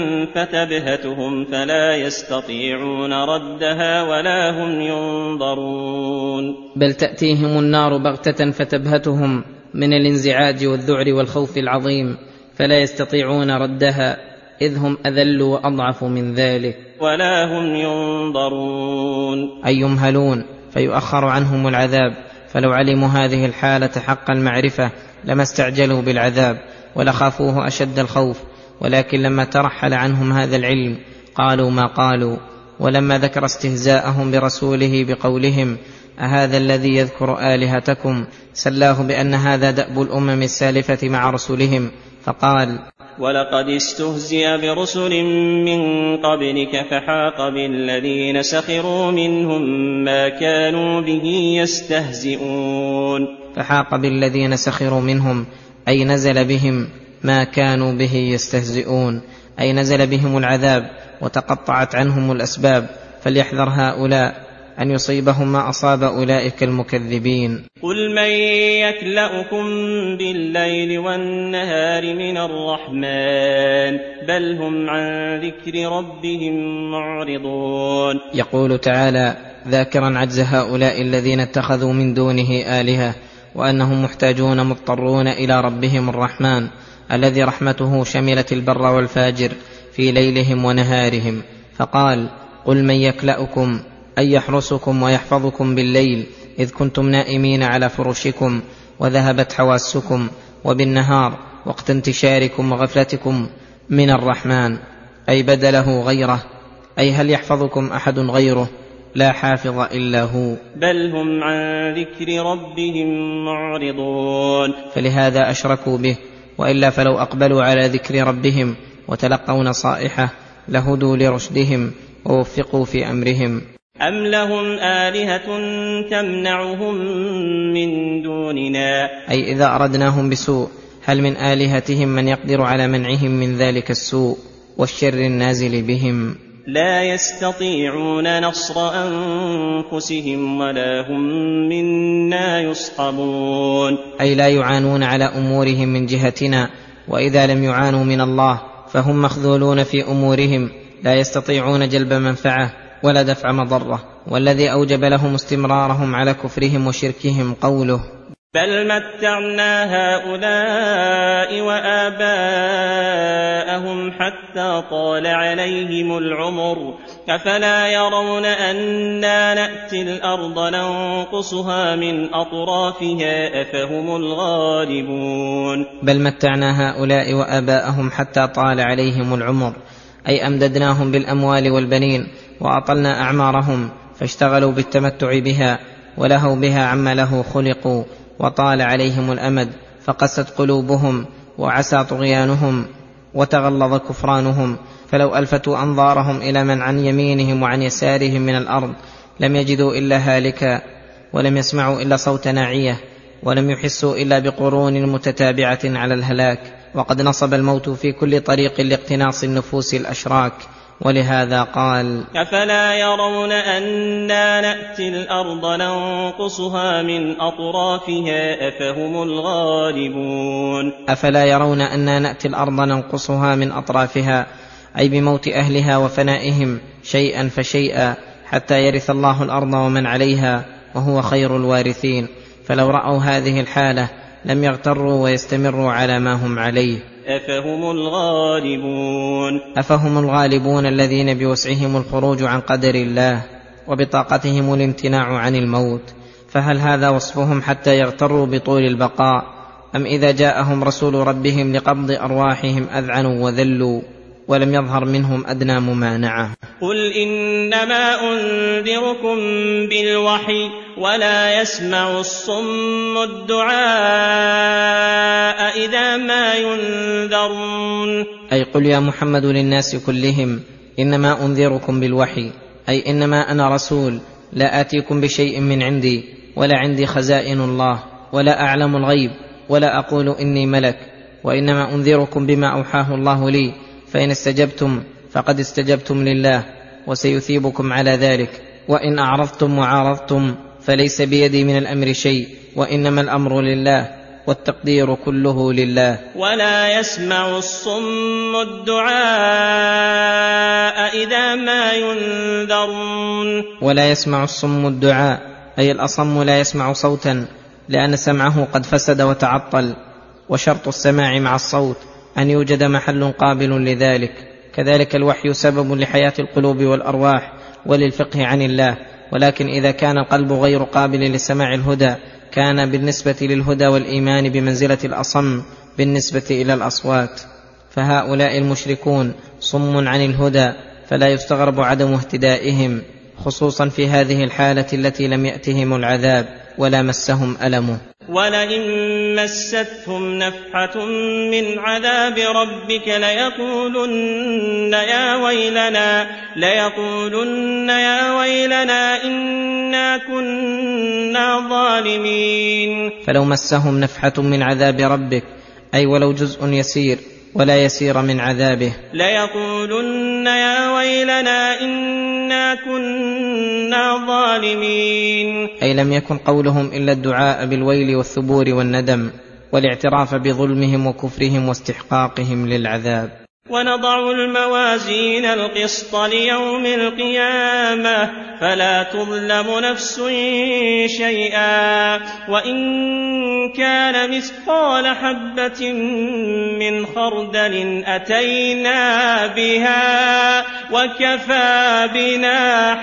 فتبهتهم فلا يستطيعون ردها ولا هم ينظرون. بل تأتيهم النار بغتة فتبهتهم من الانزعاج والذعر والخوف العظيم، فلا يستطيعون ردها، إذ هم أذل وأضعف من ذلك. ولا هم ينظرون أي يمهلون فيؤخر عنهم العذاب. فلو علموا هذه الحالة حق المعرفة لما استعجلوا بالعذاب ولخافوه أشد الخوف، ولكن لما ترحل عنهم هذا العلم قالوا ما قالوا. ولما ذكر استهزاءهم برسوله بقولهم أهذا الذي يذكر آلهتكم، سلاه بأن هذا دأب الأمم السالفة مع رسلهم، فقال: ولقد استهزئ برسل من قبلك فحاق بالذين سخروا منهم ما كانوا به يستهزئون. فحاق بالذين سخروا منهم أي نزل بهم ما كانوا به يستهزئون، أي نزل بهم العذاب وتقطعت عنهم الأسباب. فليحذر هؤلاء أن يصيبهم ما أصاب أولئك المكذبين. قل من يكلأكم بالليل والنهار من الرحمن بل هم عن ذكر ربهم معرضون. يقول تعالى ذاكرا عجز هؤلاء الذين اتخذوا من دونه آلهة، وأنهم محتاجون مضطرون إلى ربهم الرحمن الذي رحمته شملت البر والفاجر في ليلهم ونهارهم. فقال: قل من يكلأكم أي يحرسكم ويحفظكم بالليل إذ كنتم نائمين على فرشكم وذهبت حواسكم، وبالنهار وقت انتشاركم وغفلتكم من الرحمن أي بدله غيره، أي هل يحفظكم أحد غيره؟ لا حافظ إلا هو. بل هم عن ذكر ربهم معرضون. فلهذا أشركوا به، وإلا فلو أقبلوا على ذكر ربهم وتلقوا نصائحه لهدوا لرشدهم ووفقوا في أمرهم. أم لهم آلهة تمنعهم من دوننا، أي إذا أردناهم بسوء هل من آلهتهم من يقدر على منعهم من ذلك السوء والشر النازل بهم؟ لا يستطيعون نصر أنفسهم ولا هم منا يصحبون. أي لا يعانون على أمورهم من جهتنا، وإذا لم يعانوا من الله فهم مخذولون في أمورهم، لا يستطيعون جلب منفعة ولا دفع مضرة. والذي أوجب لهم استمرارهم على كفرهم وشركهم قوله: بل متعنا هؤلاء وآباءهم حتى طال عليهم العمر أفلا يرون أنا نأتي الأرض ننقصها من أطرافها أفهم الغالبون. بل متعنا هؤلاء وآباءهم حتى طال عليهم العمر، أي أمددناهم بالأموال والبنين وأطلنا أعمارهم فاشتغلوا بالتمتع بها ولهوا بها عما له خلقوا، وطال عليهم الأمد فقست قلوبهم وعسى طغيانهم وتغلظ كفرانهم. فلو ألفتوا أنظارهم إلى من عن يمينهم وعن يسارهم من الأرض لم يجدوا إلا هالكا، ولم يسمعوا إلا صوت ناعية، ولم يحسوا إلا بقرون متتابعة على الهلاك. وقد نصب الموت في كل طريق لاقتناص النفوس الأشراك، ولهذا قال: أفلا يرون أنا نأتي الأرض ننقصها من أطرافها أفهم الغالبون. أفلا يرون أنا نأتي الأرض ننقصها من أطرافها، أي بموت أهلها وفنائهم شيئا فشيئا حتى يرث الله الأرض ومن عليها وهو خير الوارثين. فلو رأوا هذه الحالة لم يغتروا ويستمروا على ما هم عليه. أفهم الغالبون. أفهم الغالبون الذين بوسعهم الخروج عن قدر الله وبطاقتهم الامتناع عن الموت. فهل هذا وصفهم حتى يغتروا بطول البقاء، أم إذا جاءهم رسول ربهم لقبض أرواحهم أذعنوا وذلوا ولم يظهر منهم أدنى ممانعة؟ قل إنما أنذركم بالوحي ولا يسمع الصم الدعاء إذا ما ينذرون. أي قل يا محمد للناس كلهم إنما أنذركم بالوحي، أي إنما أنا رسول لا آتيكم بشيء من عندي، ولا عندي خزائن الله، ولا أعلم الغيب، ولا أقول إني ملك، وإنما أنذركم بما أوحاه الله لي، فإن استجبتم فقد استجبتم لله وسيثيبكم على ذلك، وإن أعرضتم وعارضتم فليس بيدي من الأمر شيء، وإنما الأمر لله والتقدير كله لله. ولا يسمع الصم الدعاء إذا ما ينذرون. ولا يسمع الصم الدعاء، أي الأصم لا يسمع صوتا لأن سمعه قد فسد وتعطل، وشرط السماع مع الصوت أن يوجد محل قابل لذلك. كذلك الوحي سبب لحياة القلوب والأرواح وللفقه عن الله، ولكن إذا كان القلب غير قابل لسماع الهدى كان بالنسبة للهدى والإيمان بمنزلة الأصم بالنسبة إلى الأصوات. فهؤلاء المشركون صم عن الهدى، فلا يستغرب عدم اهتدائهم، خصوصا في هذه الحالة التي لم يأتهم العذاب ولا مسهم ألمه. ولئن مستهم نفحة من عذاب ربك ليقولن يا ويلنا ليقولن يا ويلنا إنا كنا ظالمين. فلو مسهم نفحة من عذاب ربك، أي ولو جزء يسير ولا يسير من عذابه، ليقولن يا ويلنا إنا كنا ظالمين، أي لم يكن قولهم إلا الدعاء بالويل والثبور والندم والاعتراف بظلمهم وكفرهم واستحقاقهم للعذاب. ونضع الموازين القسط ليوم القيامة فلا تظلم نفس شيئا وإن كان مثقال حبة من خردل أتينا بها وكفى بنا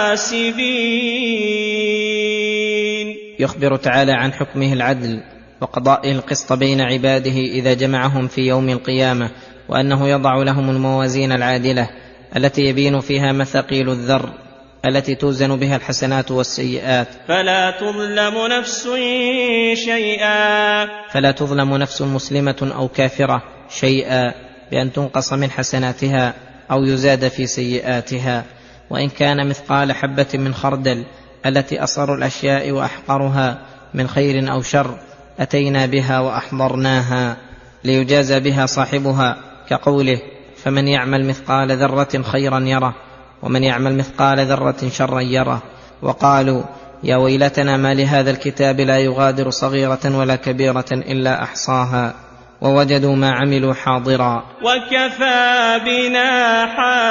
حاسبين. يخبر تعالى عن حكمه العدل وقضائه القسط بين عباده إذا جمعهم في يوم القيامة، وأنه يضع لهم الموازين العادلة التي يبين فيها مثاقيل الذر التي توزن بها الحسنات والسيئات. فلا تظلم نفس شيئا فلا تظلم نفس مسلمة أو كافرة شيئا بأن تنقص من حسناتها أو يزاد في سيئاتها، وإن كان مثقال حبة من خردل التي أصغر الأشياء وأحقرها من خير أو شر أتينا بها وأحضرناها ليجازى بها صاحبها، كقوله: فمن يعمل مثقال ذرة خيرا يره ومن يعمل مثقال ذرة شرا يره. وقالوا يا ويلتنا ما لهذا الكتاب لا يغادر صغيرة ولا كبيرة إلا أحصاها ووجدوا ما عملوا حاضرا وكفى بنا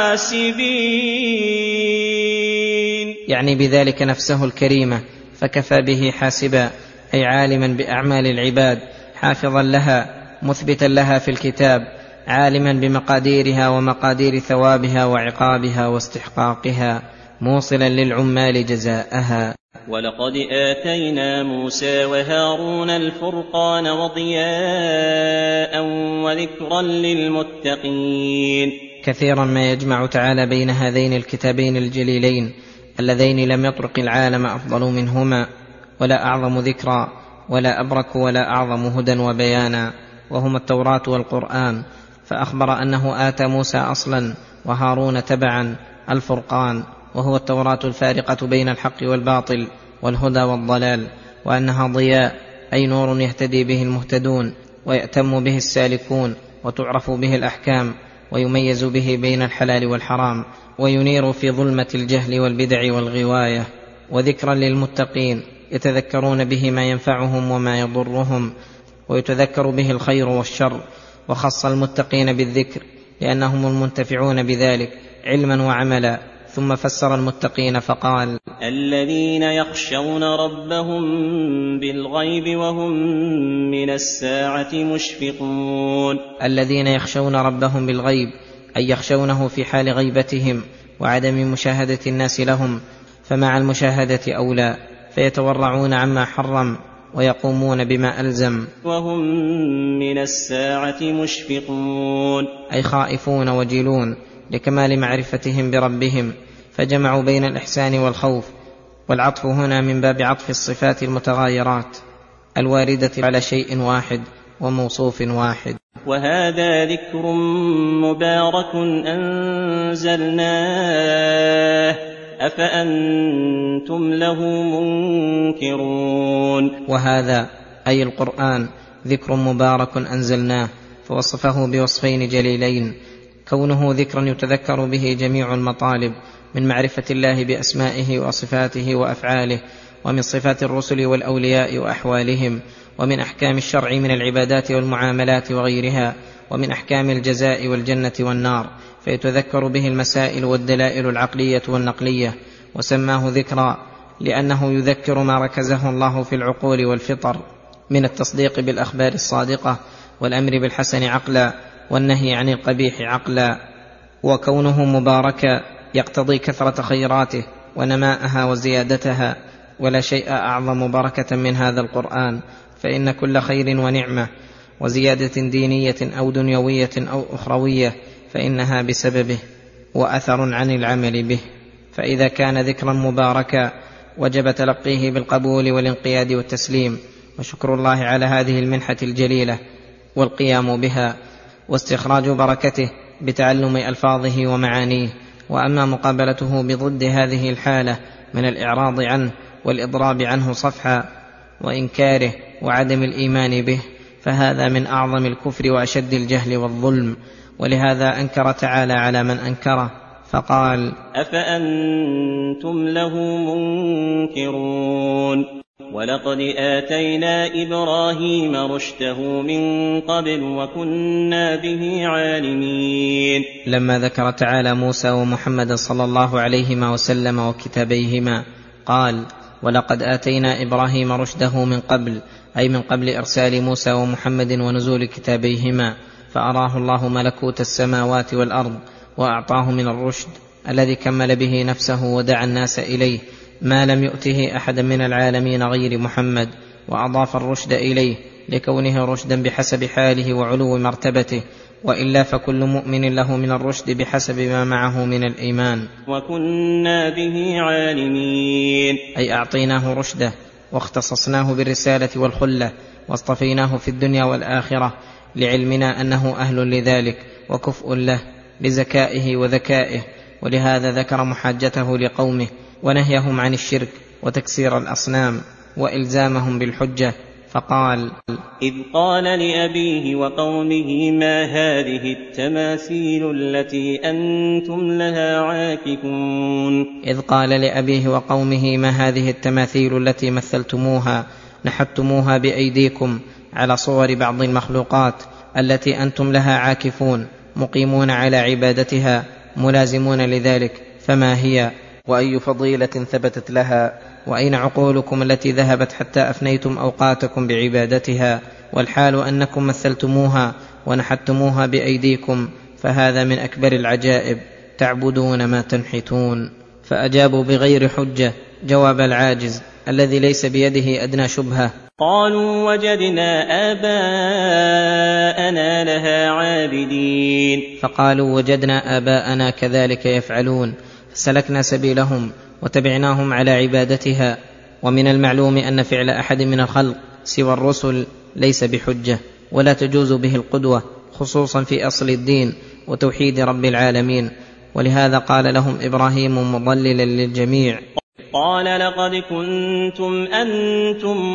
حاسبين، يعني بذلك نفسه الكريمة، فكفى به حاسبا أي عالما بأعمال العباد، حافظا لها مثبتا لها في الكتاب، عالما بمقاديرها ومقادير ثوابها وعقابها واستحقاقها، موصلا للعمال جزاءها. ولقد آتينا موسى وهارون الفرقان وضياء وذكرا للمتقين. كثيرا ما يجمع تعالى بين هذين الكتابين الجليلين اللذين لم يطرق العالم أفضل منهما، ولا أعظم ذكرا ولا أبرك ولا أعظم هدى وبيانا، وهما التوراة والقرآن. فأخبر أنه آتى موسى أصلا وهارون تبعا الفرقان، وهو التوراة الفارقة بين الحق والباطل والهدى والضلال، وأنها ضياء أي نور يهتدي به المهتدون ويأتم به السالكون، وتعرف به الأحكام ويميز به بين الحلال والحرام، وينير في ظلمة الجهل والبدع والغواية. وذكرا للمتقين يتذكرون به ما ينفعهم وما يضرهم، ويتذكر به الخير والشر. وخص المتقين بالذكر لأنهم المنتفعون بذلك علما وعملا. ثم فسر المتقين فقال الذين يخشون ربهم بالغيب وهم من الساعة مشفقون. الذين يخشون ربهم بالغيب أي يخشونه في حال غيبتهم وعدم مشاهدة الناس لهم، فمع المشاهدة أولى، فيتورعون عما حرم ويقومون بما ألزم. وهم من الساعة مشفقون أي خائفون وجلون لكمال معرفتهم بربهم، فجمعوا بين الإحسان والخوف، والعطف هنا من باب عطف الصفات المتغايرات الواردة على شيء واحد وموصوف واحد. وهذا ذكر مبارك أنزلناه أفأنتم له منكرون. وهذا أي القرآن ذكر مبارك أنزلناه، فوصفه بوصفين جليلين: كونه ذكرا يتذكر به جميع المطالب من معرفة الله بأسمائه وصفاته وأفعاله، ومن صفات الرسل والأولياء وأحوالهم، ومن أحكام الشرع من العبادات والمعاملات وغيرها، ومن أحكام الجزاء والجنة والنار، فيتذكر به المسائل والدلائل العقلية والنقلية. وسماه ذكرا لأنه يذكر ما ركزه الله في العقول والفطر من التصديق بالأخبار الصادقة، والأمر بالحسن عقلا، والنهي عن القبيح عقلا. وكونه مباركا يقتضي كثرة خيراته ونماءها وزيادتها، ولا شيء أعظم بركة من هذا القرآن، فإن كل خير ونعمة وزيادة دينية أو دنيوية أو أخروية فإنها بسببه وأثر عن العمل به. فإذا كان ذكرا مباركا وجب تلقيه بالقبول والانقياد والتسليم، وشكر الله على هذه المنحة الجليلة والقيام بها، واستخراج بركته بتعلم ألفاظه ومعانيه. وأما مقابلته بضد هذه الحالة من الإعراض عنه والإضراب عنه صفحا وإنكاره وعدم الإيمان به، فهذا من أعظم الكفر وأشد الجهل والظلم. ولهذا أنكر تعالى على من أنكره فقال أفأنتم له منكرون. ولقد آتينا إبراهيم رشده من قبل وكنا به عالمين. لما ذكر تعالى موسى ومحمد صلى الله عليهما وسلم وكتابيهما قال ولقد آتينا إبراهيم رشده من قبل، أي من قبل إرسال موسى ومحمد ونزول كتابيهما، فأراه الله ملكوت السماوات والأرض، وأعطاه من الرشد الذي كمل به نفسه ودعا الناس إليه ما لم يؤته أحدا من العالمين غير محمد، وأضاف الرشد إليه لكونه رشدا بحسب حاله وعلو مرتبته، وإلا فكل مؤمن له من الرشد بحسب ما معه من الإيمان. وكنا به عالمين، أي أعطيناه رشده واختصصناه بالرسالة والخلة، واصطفيناه في الدنيا والآخرة لعلمنا أنه أهل لذلك وكفء له لذكائه وذكائه. ولهذا ذكر محاجته لقومه ونهيهم عن الشرك وتكسير الأصنام وإلزامهم بالحجة، فقال إذ قال لأبيه وقومه ما هذه التماثيل التي أنتم لها عاكفون إذ قال لأبيه وقومه ما هذه التماثيل التي مثلتموها نحتموها بأيديكم على صور بعض المخلوقات التي أنتم لها عاكفون مقيمون على عبادتها ملازمون لذلك، فما هي؟ وأي فضيلة ثبتت لها؟ وأين عقولكم التي ذهبت حتى أفنيتم أوقاتكم بعبادتها، والحال أنكم مثلتموها ونحتموها بأيديكم؟ فهذا من أكبر العجائب، تعبدون ما تنحتون. فأجابوا بغير حجة جواب العاجز الذي ليس بيده أدنى شبهة. قالوا وجدنا آباءنا لها عابدين. فقالوا وجدنا آباءنا كذلك يفعلون، فسلكنا سبيلهم وتبعناهم على عبادتها. ومن المعلوم أن فعل أحد من الخلق سوى الرسل ليس بحجة ولا تجوز به القدوة، خصوصا في أصل الدين وتوحيد رب العالمين. ولهذا قال لهم إبراهيم مضللا للجميع: قال لقد كنتم أنتم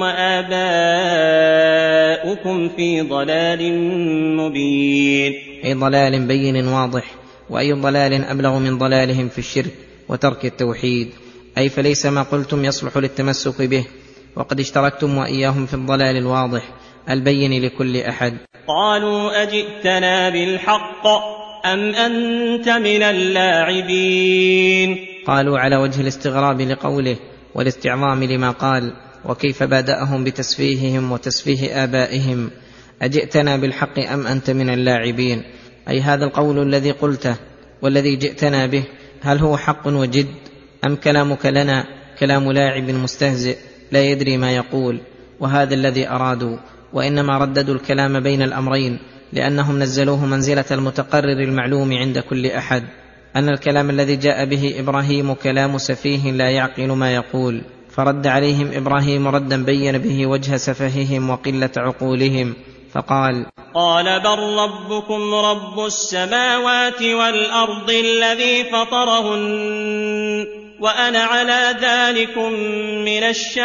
وآباؤكم في ضلال مبين. أي ضلال بين واضح، وأي ضلال أبلغ من ضلالهم في الشرك وترك التوحيد، أي فليس ما قلتم يصلح للتمسك به، وقد اشتركتم وإياهم في الضلال الواضح البين لكل أحد. قالوا أجئتنا بالحق أم أنت من اللاعبين. قالوا على وجه الاستغراب لقوله والاستعظام لما قال، وكيف بادأهم بتسفيههم وتسفيه آبائهم: أجئتنا بالحق أم أنت من اللاعبين؟ أي هذا القول الذي قلته والذي جئتنا به هل هو حق وجد، أم كلامك لنا كلام لاعب مستهزئ لا يدري ما يقول؟ وهذا الذي أرادوا، وإنما رددوا الكلام بين الأمرين لأنهم نزلوه منزلة المتقرر المعلوم عند كل أحد، أن الكلام الذي جاء به إبراهيم كلام سفيه لا يعقل ما يقول. فرد عليهم إبراهيم ردا بين به وجه سفههم وقلة عقولهم، فقال: قال بل ربكم رب السماوات والأرض الذي فطرهن وأنا على ذلكم من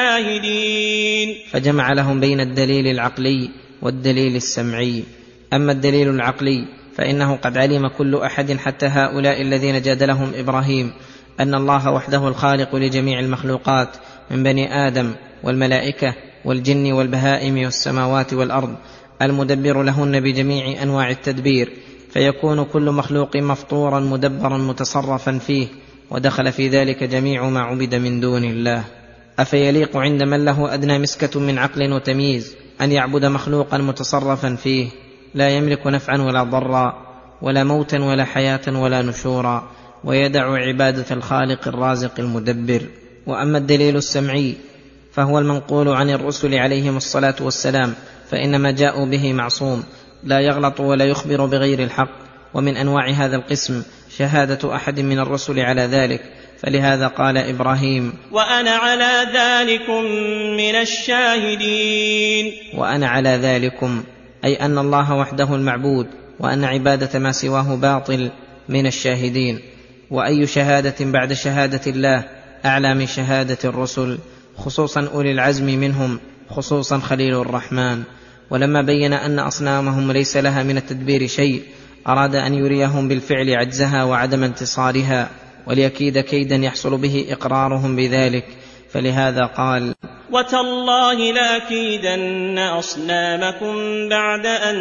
الشاهدين. فجمع لهم بين الدليل العقلي والدليل السمعي. أما الدليل العقلي فإنه قد علم كل أحد حتى هؤلاء الذين جادلهم إبراهيم أن الله وحده الخالق لجميع المخلوقات من بني آدم والملائكة والجن والبهائم والسماوات والأرض، المدبر لهن بجميع أنواع التدبير، فيكون كل مخلوق مفطورا مدبرا متصرفا فيه، ودخل في ذلك جميع ما عبد من دون الله. أفيليق عند من له أدنى مسكة من عقل وتمييز أن يعبد مخلوقا متصرفا فيه لا يملك نفعا ولا ضرا ولا موتا ولا حياة ولا نشورا، ويدع عبادة الخالق الرازق المدبر؟ وأما الدليل السمعي فهو المنقول عن الرسل عليهم الصلاة والسلام، فإنما جاءوا به معصوم لا يغلط ولا يخبر بغير الحق. ومن أنواع هذا القسم شهادة أحد من الرسل على ذلك، فلهذا قال إبراهيم: وأنا على ذلكم من الشاهدين. وأنا على ذلكم أي أن الله وحده المعبود وأن عبادة ما سواه باطل من الشاهدين. وأي شهادة بعد شهادة الله أعلى من شهادة الرسل، خصوصا أولي العزم منهم، خصوصا خليل الرحمن. ولما بين أن أصنامهم ليس لها من التدبير شيء أراد أن يريهم بالفعل عجزها وعدم انتصارها، وليكيد كيدا يحصل به إقرارهم بذلك، فلهذا قال: وتالله لأكيدن أصنامكم بعد أن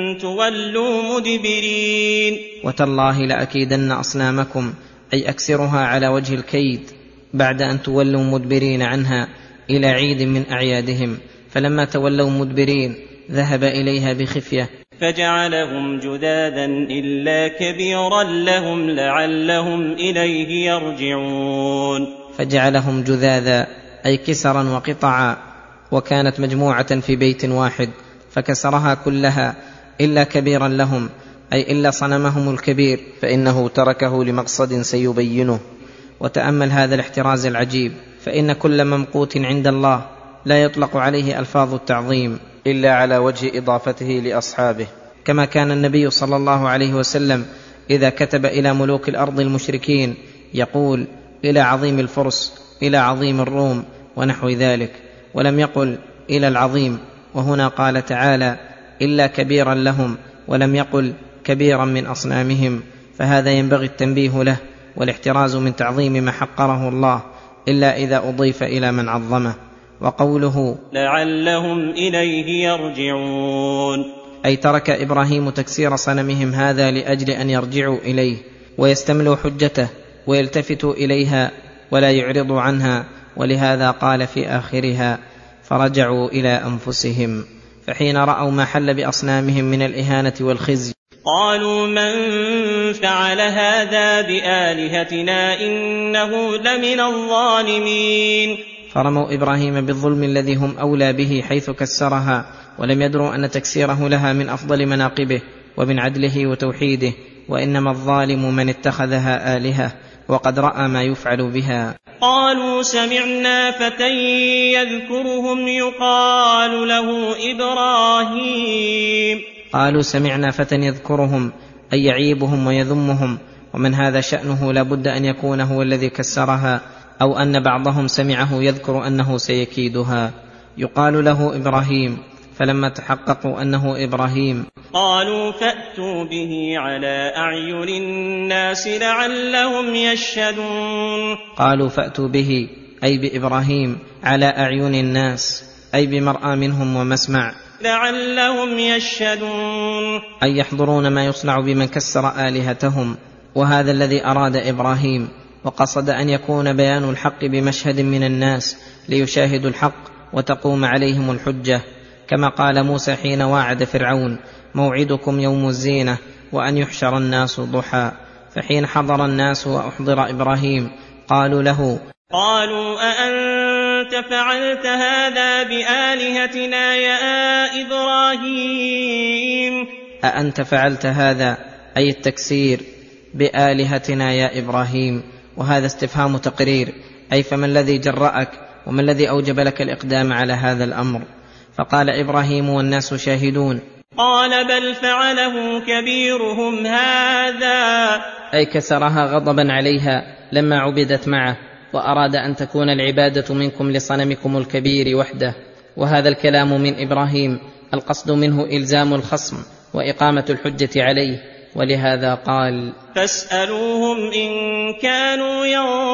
تولوا مدبرين. وتالله لأكيدن أصنامكم أي أكسرها على وجه الكيد بعد أن تولوا مدبرين عنها إلى عيد من أعيادهم، فلما تولوا مدبرين ذهب إليها بخفية فجعلهم جذاذا إلا كبيرا لهم لعلهم إليه يرجعون. فجعلهم جذاذا أي كسرا وقطعا، وكانت مجموعة في بيت واحد فكسرها كلها إلا كبيرا لهم أي إلا صنمهم الكبير، فإنه تركه لمقصد سيبينه. وتأمل هذا الاحتراز العجيب، فإن كل ممقوت عند الله لا يطلق عليه ألفاظ التعظيم إلا على وجه إضافته لأصحابه، كما كان النبي صلى الله عليه وسلم إذا كتب إلى ملوك الأرض المشركين يقول: إلى عظيم الفرس، إلى عظيم الروم، ونحو ذلك، ولم يقل إلى العظيم وهنا قال تعالى إلا كبيرا لهم، ولم يقل كبيرا من أصنامهم، فهذا ينبغي التنبيه له والاحتراز من تعظيم ما حقره الله إلا إذا أضيف إلى من عظمه. وقوله لعلهم إليه يرجعون أي ترك إبراهيم تكسير صنمهم هذا لأجل أن يرجعوا إليه ويستملوا حجته ويلتفتوا إليها ولا يعرضوا عنها، ولهذا قال في آخرها فرجعوا إلى أنفسهم. فحين رأوا ما حل بأصنامهم من الإهانة والخزي قالوا من فعل هذا بآلهتنا إنه لمن الظالمين، فرموا إبراهيم بالظلم الذي هم أولى به حيث كسرها، ولم يدروا أن تكسيره لها من أفضل مناقبه ومن عدله وتوحيده، وإنما الظالم من اتخذها آلهة وقد رأى ما يفعل بها. قالوا سمعنا فتى يذكرهم يقال له إبراهيم قالوا سمعنا فتى يذكرهم أي يعيبهم ويذمهم، ومن هذا شأنه لا بد أن يكون هو الذي كسرها، أو أن بعضهم سمعه يذكر أنه سيكيدها. يقال له إبراهيم، فلما تحققوا أنه إبراهيم قالوا فأتوا به على أعين الناس لعلهم يشهدون. قالوا فأتوا به أي بإبراهيم على أعين الناس أي بمرأى منهم ومسمع، لعلهم يشهدون أي يحضرون ما يصنع بمن كسر آلهتهم. وهذا الذي أراد إبراهيم، وقصد أن يكون بيان الحق بمشهد من الناس ليشاهدوا الحق وتقوم عليهم الحجة، كما قال موسى حين واعد فرعون موعدكم يوم الزينة وأن يحشر الناس ضحى. فحين حضر الناس وأحضر إبراهيم قالوا له قالوا أأنت فعلت هذا بآلهتنا يا إبراهيم أأنت فعلت هذا أي التكسير بآلهتنا يا إبراهيم، وهذا استفهام تقرير، أي فما الذي جرأك وما الذي أوجب لك الإقدام على هذا الأمر؟ فقال إبراهيم والناس شاهدون قال بل فعله كبيرهم هذا، أي كسرها غضبا عليها لما عبدت معه، وأراد أن تكون العبادة منكم لصنمكم الكبير وحده. وهذا الكلام من إبراهيم القصد منه إلزام الخصم وإقامة الحجة عليه، ولهذا قال فاسألوهم إن كانوا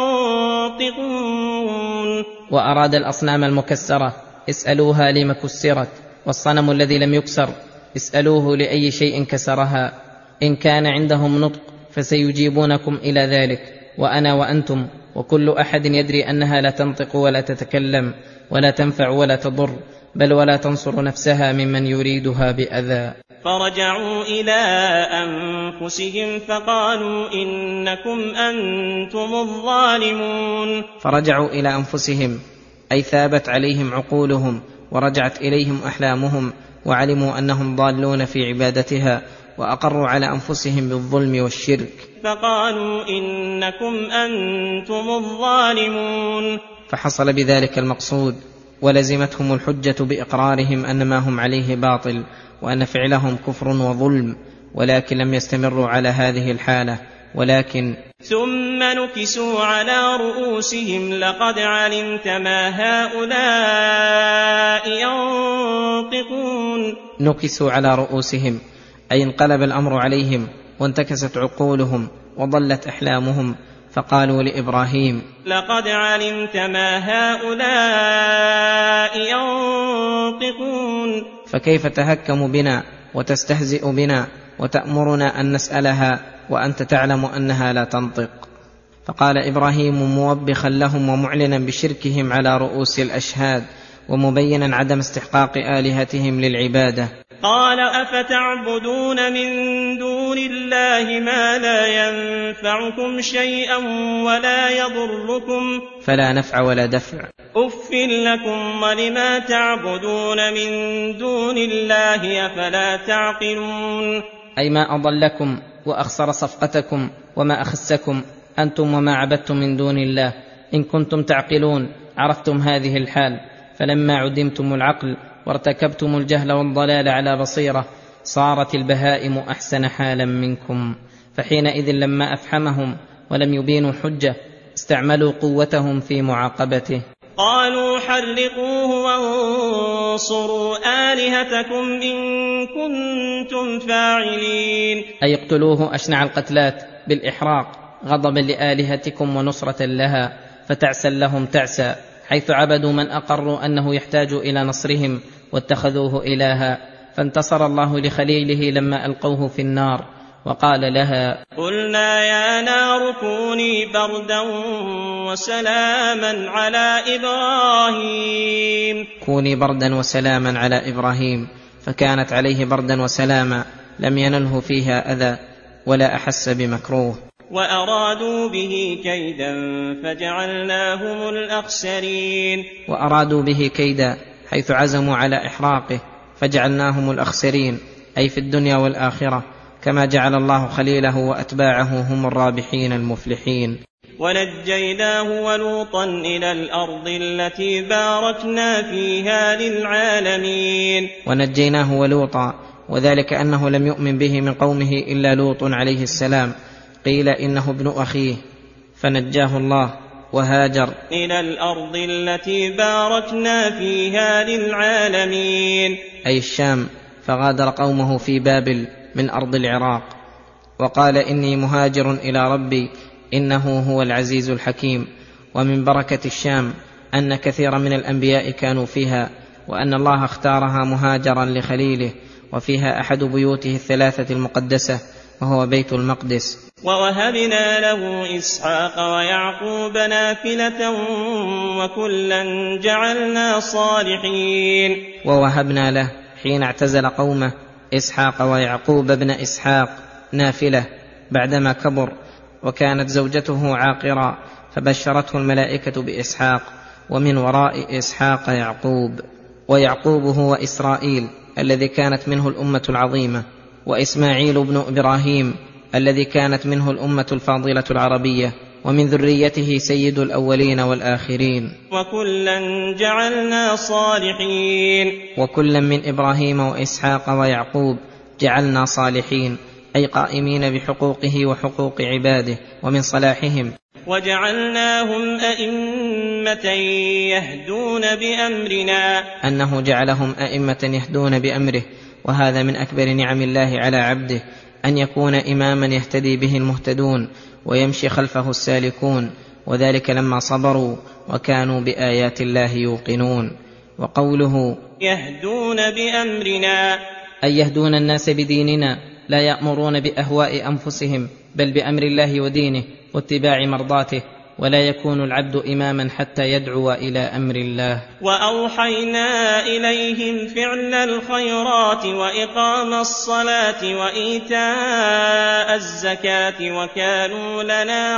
ينطقون. وأراد الأصنام المكسرة اسألوها لم كسرت، والصنم الذي لم يكسر اسألوه لأي شيء كسرها، إن كان عندهم نطق فسيجيبونكم إلى ذلك، وأنا وأنتم وكل أحد يدري أنها لا تنطق ولا تتكلم ولا تنفع ولا تضر، بل ولا تنصر نفسها ممن يريدها بأذى. فرجعوا إلى أنفسهم فقالوا إنكم أنتم الظالمون. فرجعوا إلى أنفسهم أي ثابت عليهم عقولهم ورجعت إليهم أحلامهم، وعلموا أنهم ضالون في عبادتها، وأقروا على أنفسهم بالظلم والشرك، فقالوا إنكم أنتم الظالمون. فحصل بذلك المقصود، ولزمتهم الحجة بإقرارهم أن ما هم عليه باطل، وأن فعلهم كفر وظلم، ولكن لم يستمروا على هذه الحالة، ولكن ثم نكسوا على رؤوسهم لقد علمت ما هؤلاء ينطقون. نكسوا على رؤوسهم أي انقلب الأمر عليهم وانتكست عقولهم وضلت أحلامهم، فقالوا لإبراهيم لقد علمت ما هؤلاء ينطقون. فكيف تهكم بنا وتستهزئ بنا وتأمرنا أن نسألها وأنت تعلم أنها لا تنطق؟ فقال إبراهيم موبخا لهم ومعلنا بشركهم على رؤوس الأشهاد، ومبينا عدم استحقاق آلهتهم للعبادة. قال أفتعبدون من دون الله ما لا ينفعكم شيئا ولا يضركم فلا نفع ولا دفع. أف لكم ولما تعبدون من دون الله أفلا تعقلون. أي ما أضلكم وأخسر صفقتكم وما أخسكم أنتم وما عبدتم من دون الله. إن كنتم تعقلون عرفتم هذه الحال، فلما عدمتم العقل وارتكبتم الجهل والضلال على بصيرة صارت البهائم أحسن حالا منكم. فحينئذ لما أفحمهم ولم يبينوا حجة استعملوا قوتهم في معاقبته. قالوا حرقوه وانصروا آلهتكم إن كنتم فاعلين. أي اقتلوه أشنع القتلات بالإحراق غضبا لآلهتكم ونصرة لها، فتعسا لهم تعسا، حيث عبدوا من أقروا أنه يحتاج إلى نصرهم واتخذوه إلها. فانتصر الله لخليله لما ألقوه في النار، وقال لها: قلنا يا نار كوني بردا وسلاما على إبراهيم. كوني بردا وسلاما على إبراهيم، فكانت عليه بردا وسلاما، لم ينله فيها أذى ولا أحس بمكروه. وأرادوا به كيدا فجعلناهم الأخسرين. وأرادوا به كيدا حيث عزموا على إحراقه، فجعلناهم الأخسرين، أي في الدنيا والآخرة، كما جعل الله خليله وأتباعه هم الرابحين المفلحين. ونجيناه ولوطا إلى الأرض التي باركنا فيها للعالمين. ونجيناه ولوطا، وذلك أنه لم يؤمن به من قومه إلا لوط عليه السلام، قيل إنه ابن أخيه، فنجاه الله وهاجر إلى الأرض التي باركنا فيها للعالمين، أي الشام، فغادر قومه في بابل من أرض العراق، وقال: إني مهاجر إلى ربي إنه هو العزيز الحكيم. ومن بركة الشام أن كثيرا من الأنبياء كانوا فيها، وأن الله اختارها مهاجرا لخليله، وفيها أحد بيوته الثلاثة المقدسة وهو بيت المقدس. ووهبنا له إسحاق ويعقوب نافلة وكلا جعلنا صالحين. ووهبنا له حين اعتزل قومه إسحاق ويعقوب ابن إسحاق نافلة بعدما كبر، وكانت زوجته عاقرا، فبشرته الملائكة بإسحاق، ومن وراء إسحاق يعقوب. ويعقوب هو إسرائيل الذي كانت منه الأمة العظيمة، وإسماعيل بن إبراهيم الذي كانت منه الأمة الفاضلة العربية، ومن ذريته سيد الأولين والآخرين. وكلا جعلنا صالحين. وكلا من إبراهيم وإسحاق ويعقوب جعلنا صالحين، أي قائمين بحقوقه وحقوق عباده ومن صلاحهم. وجعلناهم أئمة يهدون بأمرنا، أنه جعلهم أئمة يهدون بأمره، وهذا من أكبر نعم الله على عبده، أن يكون إماما يهتدي به المهتدون ويمشي خلفه السالكون، وذلك لما صبروا وكانوا بآيات الله يوقنون. وقوله يهدون بأمرنا، أي يهدون الناس بديننا، لا يأمرون بأهواء أنفسهم بل بأمر الله ودينه واتباع مرضاته، ولا يكون العبد إماما حتى يدعو إلى أمر الله. وأوحينا إليهم فعل الخيرات وإقام الصلاة وإيتاء الزكاة وكانوا لنا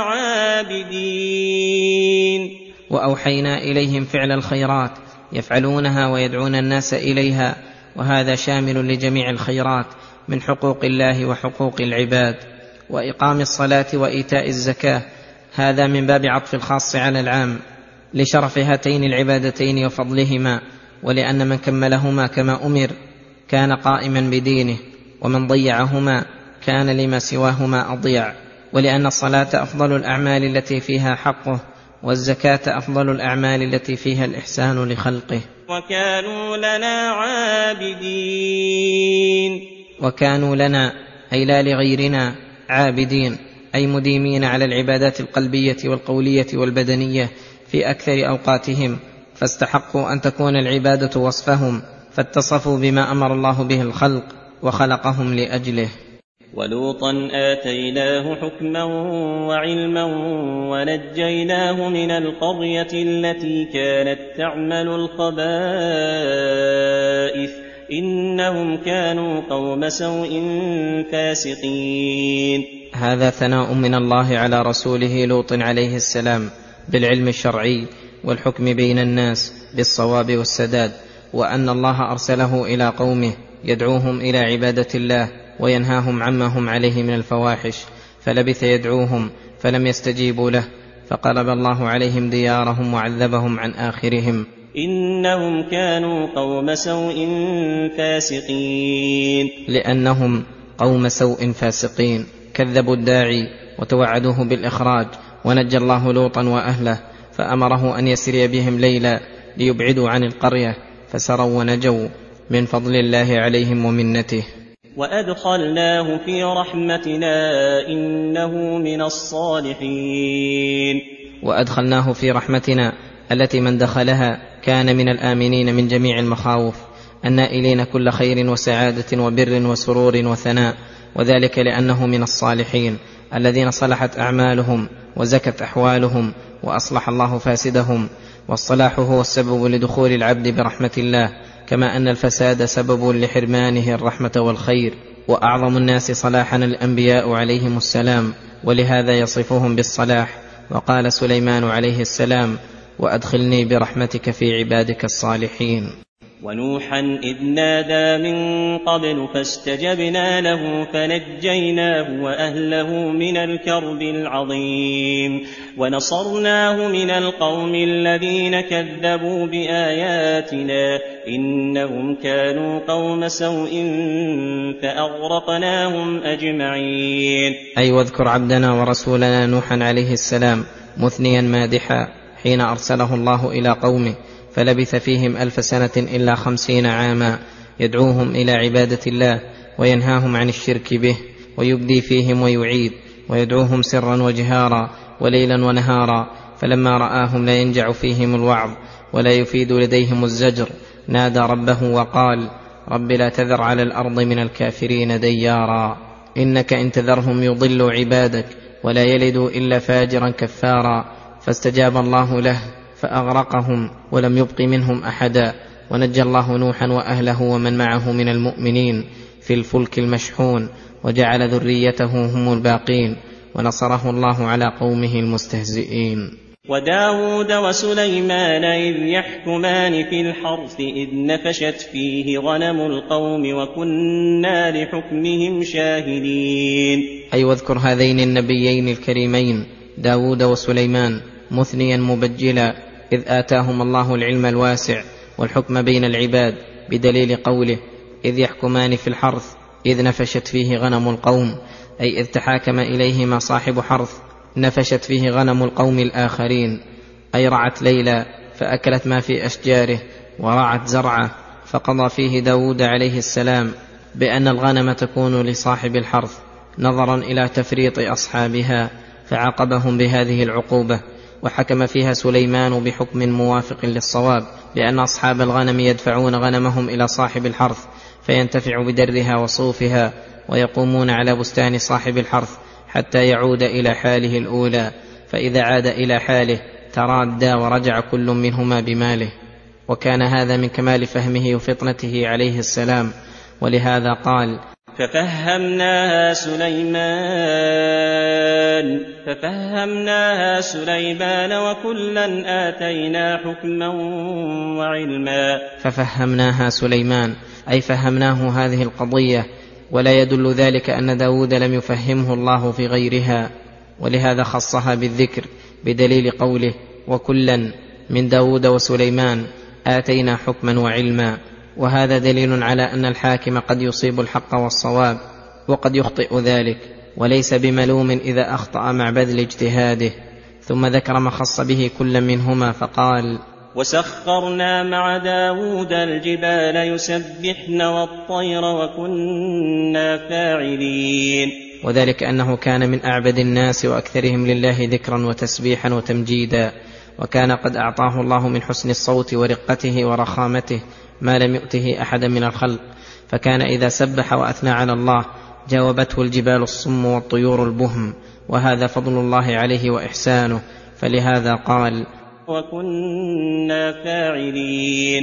عابدين. وأوحينا إليهم فعل الخيرات، يفعلونها ويدعون الناس إليها، وهذا شامل لجميع الخيرات من حقوق الله وحقوق العباد. وإقام الصلاة وإيتاء الزكاة، هذا من باب عطف الخاص على العام، لشرف هاتين العبادتين وفضلهما، ولأن من كملهما كما أمر كان قائما بدينه، ومن ضيعهما كان لما سواهما أضيع. ولأن الصلاة أفضل الأعمال التي فيها حقه، والزكاة أفضل الأعمال التي فيها الإحسان لخلقه. وكانوا لنا عابدين. وكانوا لنا أي لا لغيرنا عابدين، أي مديمين على العبادات القلبية والقولية والبدنية في أكثر أوقاتهم، فاستحقوا أن تكون العبادة وصفهم، فاتصفوا بما أمر الله به الخلق وخلقهم لأجله. ولوطا آتيناه حكما وعلما ونجيناه من القرية التي كانت تعمل الخبائث إنهم كانوا قوم سوء فاسقين. هذا ثناء من الله على رسوله لوط عليه السلام بالعلم الشرعي والحكم بين الناس بالصواب والسداد، وأن الله أرسله إلى قومه يدعوهم إلى عبادة الله وينهاهم عما هم عليه من الفواحش، فلبث يدعوهم فلم يستجيبوا له، فقلب الله عليهم ديارهم وعذبهم عن آخرهم. إنهم كانوا قوم سوء فاسقين. لأنهم قوم سوء فاسقين، كذبوا الداعي وتوعدوه بالإخراج، ونجى الله لوطا وأهله، فأمره أن يسري بهم ليلا ليبعدوا عن القرية، فسروا ونجوا من فضل الله عليهم ومنته. وأدخلناه في رحمتنا إنه من الصالحين. وأدخلناه في رحمتنا التي من دخلها كان من الآمنين من جميع المخاوف، النائلين كل خير وسعادة وبر وسرور وثناء، وذلك لأنه من الصالحين الذين صلحت أعمالهم وزكت أحوالهم وأصلح الله فاسدهم. والصلاح هو السبب لدخول العبد برحمة الله، كما أن الفساد سبب لحرمانه الرحمة والخير. وأعظم الناس صلاحا الأنبياء عليهم السلام، ولهذا يصفهم بالصلاح. وقال سليمان عليه السلام: وأدخلني برحمتك في عبادك الصالحين. ونوحا إذ نادى من قبل فاستجبنا له فنجيناه وأهله من الكرب العظيم ونصرناه من القوم الذين كذبوا بآياتنا إنهم كانوا قوم سوء فأغرقناهم أجمعين. أي واذكر عبدنا ورسولنا نوحا عليه السلام مثنيا مادحا حين أرسله الله إلى قومه، فلبث فيهم ألف سنة إلا خمسين عاما، يدعوهم إلى عبادة الله وينهاهم عن الشرك به، ويبدي فيهم ويعيد، ويدعوهم سرا وجهارا وليلا ونهارا. فلما رآهم لا ينجع فيهم الوعظ ولا يفيد لديهم الزجر، نادى ربه وقال: رب لا تذر على الأرض من الكافرين ديارا، إنك إن تذرهم يضلوا عبادك ولا يلدوا إلا فاجرا كفارا. فاستجاب الله له فأغرقهم ولم يبق منهم أحدا، ونجى الله نوحا وأهله ومن معه من المؤمنين في الفلك المشحون، وجعل ذريته هم الباقين، ونصره الله على قومه المستهزئين. وداود وسليمان إذ يحكمان في الحرث إذ نفشت فيه غنم القوم وكنا لحكمهم شاهدين. أي واذكر هذين النبيين الكريمين داود وسليمان مثنيا مبجلا، إذ آتاهم الله العلم الواسع والحكم بين العباد، بدليل قوله: إذ يحكمان في الحرث إذ نفشت فيه غنم القوم، أي إذ تحاكم إليهما صاحب حرث نفشت فيه غنم القوم الآخرين، أي رعت ليلا فأكلت ما في أشجاره ورعت زرعه. فقضى فيه داود عليه السلام بأن الغنم تكون لصاحب الحرث نظرا إلى تفريط أصحابها، فعاقبهم بهذه العقوبة. وحكم فيها سليمان بحكم موافق للصواب، بأن أصحاب الغنم يدفعون غنمهم إلى صاحب الحرث فينتفع بدرها وصوفها، ويقومون على بستان صاحب الحرث حتى يعود إلى حاله الأولى، فإذا عاد إلى حاله ترادى ورجع كل منهما بماله. وكان هذا من كمال فهمه وفطنته عليه السلام، ولهذا قال: ففهمناها سليمان ففهمناها سليمان وكلا آتينا حكما وعلما. ففهمناها سليمان أي فهمناه هذه القضية، ولا يدل ذلك أن داود لم يفهمه الله في غيرها، ولهذا خصها بالذكر بدليل قوله: وكلا من داود وسليمان آتينا حكما وعلما. وهذا دليل على أن الحاكم قد يصيب الحق والصواب وقد يخطئ ذلك، وليس بملوم إذا أخطأ مع بذل اجتهاده. ثم ذكر ما خص به كل منهما فقال: وسخرنا مع داود الجبال يسبحن والطير وكنا فاعلين. وذلك أنه كان من أعبد الناس وأكثرهم لله ذكرا وتسبيحا وتمجيدا، وكان قد أعطاه الله من حسن الصوت ورقته ورخامته ما لم يؤته أحدا من الخلق، فكان إذا سبح وأثنى على الله جاوبته الجبال الصم والطيور البهم، وهذا فضل الله عليه وإحسانه. فلهذا قال: وكنا فاعلين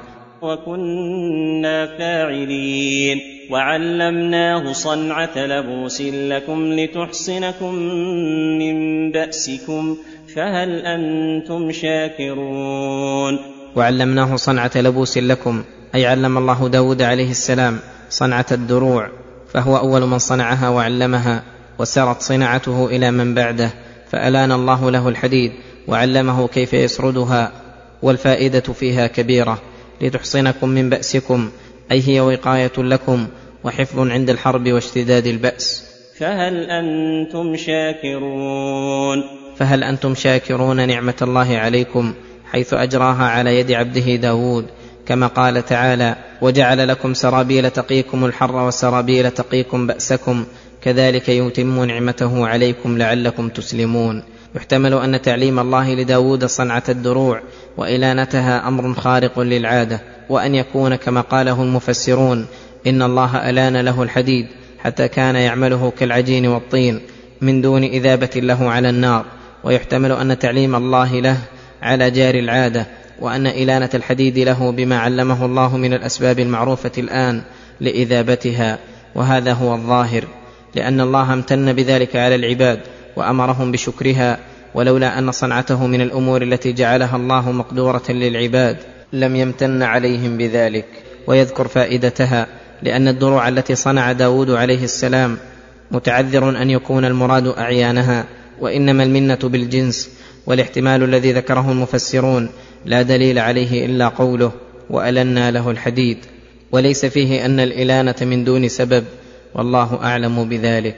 وكنا فاعلين وعلمناه صنعة لبوس لكم لتحصنكم من بأسكم فهل أنتم شاكرون. وعلمناه صنعة لبوس لكم، أي علم الله داود عليه السلام صنعة الدروع، فهو أول من صنعها وعلمها، وسرت صناعته إلى من بعده، فألان الله له الحديد وعلمه كيف يسردها، والفائدة فيها كبيرة. لتحصنكم من بأسكم أي هي وقاية لكم وحفظ عند الحرب واشتداد البأس. فهل أنتم شاكرون. فهل أنتم شاكرون نعمة الله عليكم حيث أجراها على يد عبده داود، كما قال تعالى: وجعل لكم سرابيل تقيكم الحر وسرابيل تقيكم بأسكم كذلك يتم نعمته عليكم لعلكم تسلمون. يحتمل أن تعليم الله لداود صنعة الدروع وإلانتها أمر خارق للعادة، وأن يكون كما قاله المفسرون إن الله ألان له الحديد حتى كان يعمله كالعجين والطين من دون إذابة له على النار. ويحتمل أن تعليم الله له على جار العادة، وأن إلانة الحديد له بما علمه الله من الأسباب المعروفة الآن لإذابتها، وهذا هو الظاهر، لأن الله امتن بذلك على العباد وأمرهم بشكرها، ولولا أن صنعته من الأمور التي جعلها الله مقدورة للعباد لم يمتن عليهم بذلك. ويذكر فائدتها، لأن الدروع التي صنع داود عليه السلام متعذر أن يكون المراد أعيانها، وإنما المنة بالجنس، والاحتمال الذي ذكره المفسرون لا دليل عليه إلا قوله: وألنا له الحديد، وليس فيه أن الإلانة من دون سبب، والله أعلم بذلك.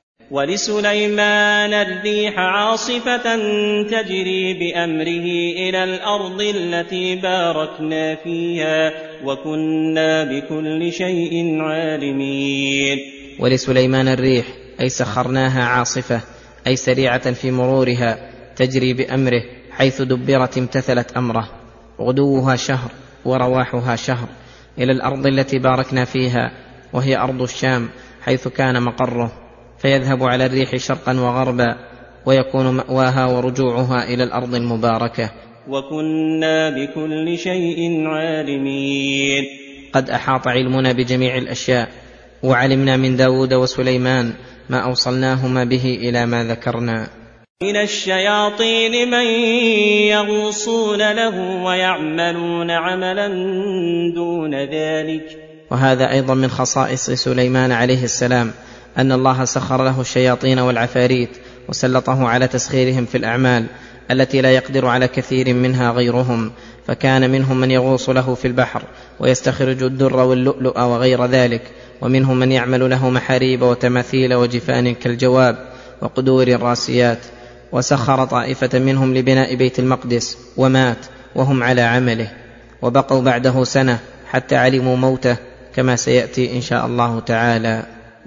ولسليمان الريح عاصفة تجري بأمره إلى الأرض التي باركنا فيها وكنا بكل شيء عالمين. ولسليمان الريح أي سخرناها عاصفة، أي سريعة في مرورها، تجري بأمره حيث دبرت امتثلت أمره، غدوها شهر ورواحها شهر، إلى الأرض التي باركنا فيها، وهي أرض الشام حيث كان مقره، فيذهب على الريح شرقا وغربا، ويكون مأواها ورجوعها إلى الأرض المباركة. وكنا بكل شيء عالمين. قد أحاط علمنا بجميع الأشياء، وعلمنا من داود وسليمان ما أوصلناهما به إلى ما ذكرنا. من الشياطين من يغوصون له ويعملون عملا دون ذلك. وهذا أيضا من خصائص سليمان عليه السلام، أن الله سخر له الشياطين والعفاريت وسلطه على تسخيرهم في الأعمال التي لا يقدر على كثير منها غيرهم، فكان منهم من يغوص له في البحر ويستخرج الدر واللؤلؤ وغير ذلك، ومنهم من يعمل له محاريب وتماثيل وجفان كالجواب وقدور الراسيات. وسخر طائفة منهم لبناء بيت المقدس ومات وهم على عمله، وبقوا بعده سنة حتى علموا موته، كما سيأتي إن شاء الله تعالى.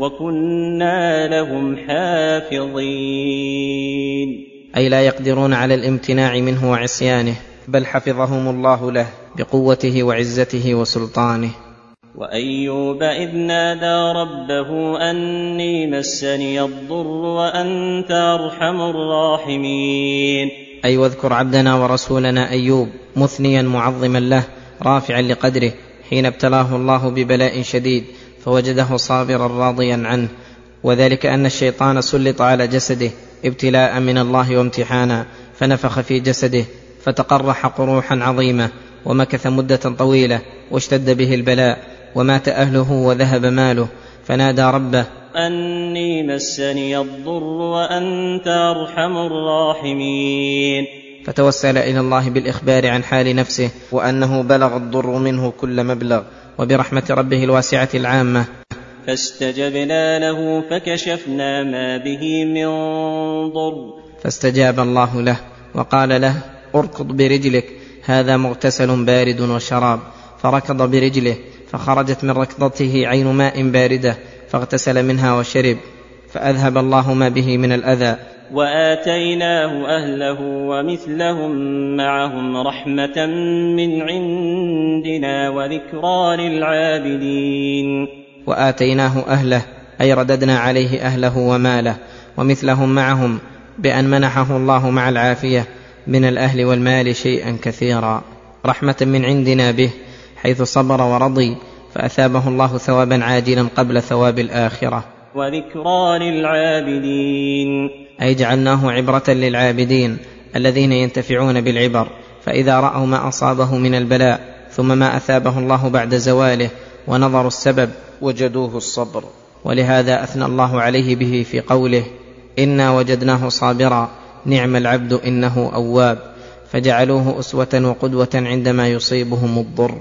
وكنا لهم حافظين، أي لا يقدرون على الامتناع منه وعصيانه، بل حفظهم الله له بقوته وعزته وسلطانه. وأيوب إذ نادى ربه أني مسني الضر وأنت أرحم الراحمين. أي واذكر عبدنا ورسولنا أيوب مثنيا معظما له رافعا لقدره حين ابتلاه الله ببلاء شديد فوجده صابرا راضيا عنه، وذلك أن الشيطان سلط على جسده ابتلاء من الله وامتحانا، فنفخ في جسده فتقرح قروحا عظيمة، ومكث مدة طويلة واشتد به البلاء، ومات أهله وذهب ماله، فنادى ربه أني مسني الضر وأنت أرحم الراحمين. فتوسل إلى الله بالإخبار عن حال نفسه، وأنه بلغ الضر منه كل مبلغ، وبرحمة ربه الواسعة العامة فاستجبنا له فكشفنا ما به من ضر. فاستجاب الله له وقال له: اركض برجلك، هذا مغتسل بارد وشراب. فركض برجله فخرجت من ركضته عين ماء باردة، فاغتسل منها وشرب، فأذهب الله ما به من الأذى. وآتيناه أهله ومثلهم معهم رحمة من عندنا وذكرى للعابدين. وآتيناه أهله أي رددنا عليه أهله وماله، ومثلهم معهم بأن منحه الله مع العافية من الأهل والمال شيئا كثيرا، رحمة من عندنا به، حيث صبر ورضي فأثابه الله ثوابا عاجلا قبل ثواب الآخرة. وذكرى للعابدين أي جعلناه عبرة للعابدين الذين ينتفعون بالعبر، فإذا رأوا ما أصابه من البلاء ثم ما أثابه الله بعد زواله ونظروا السبب وجدوه الصبر. ولهذا أثنى الله عليه به في قوله: إنا وجدناه صابرا نعم العبد إنه أواب، فجعلوه أسوة وقدوة عندما يصيبهم الضر.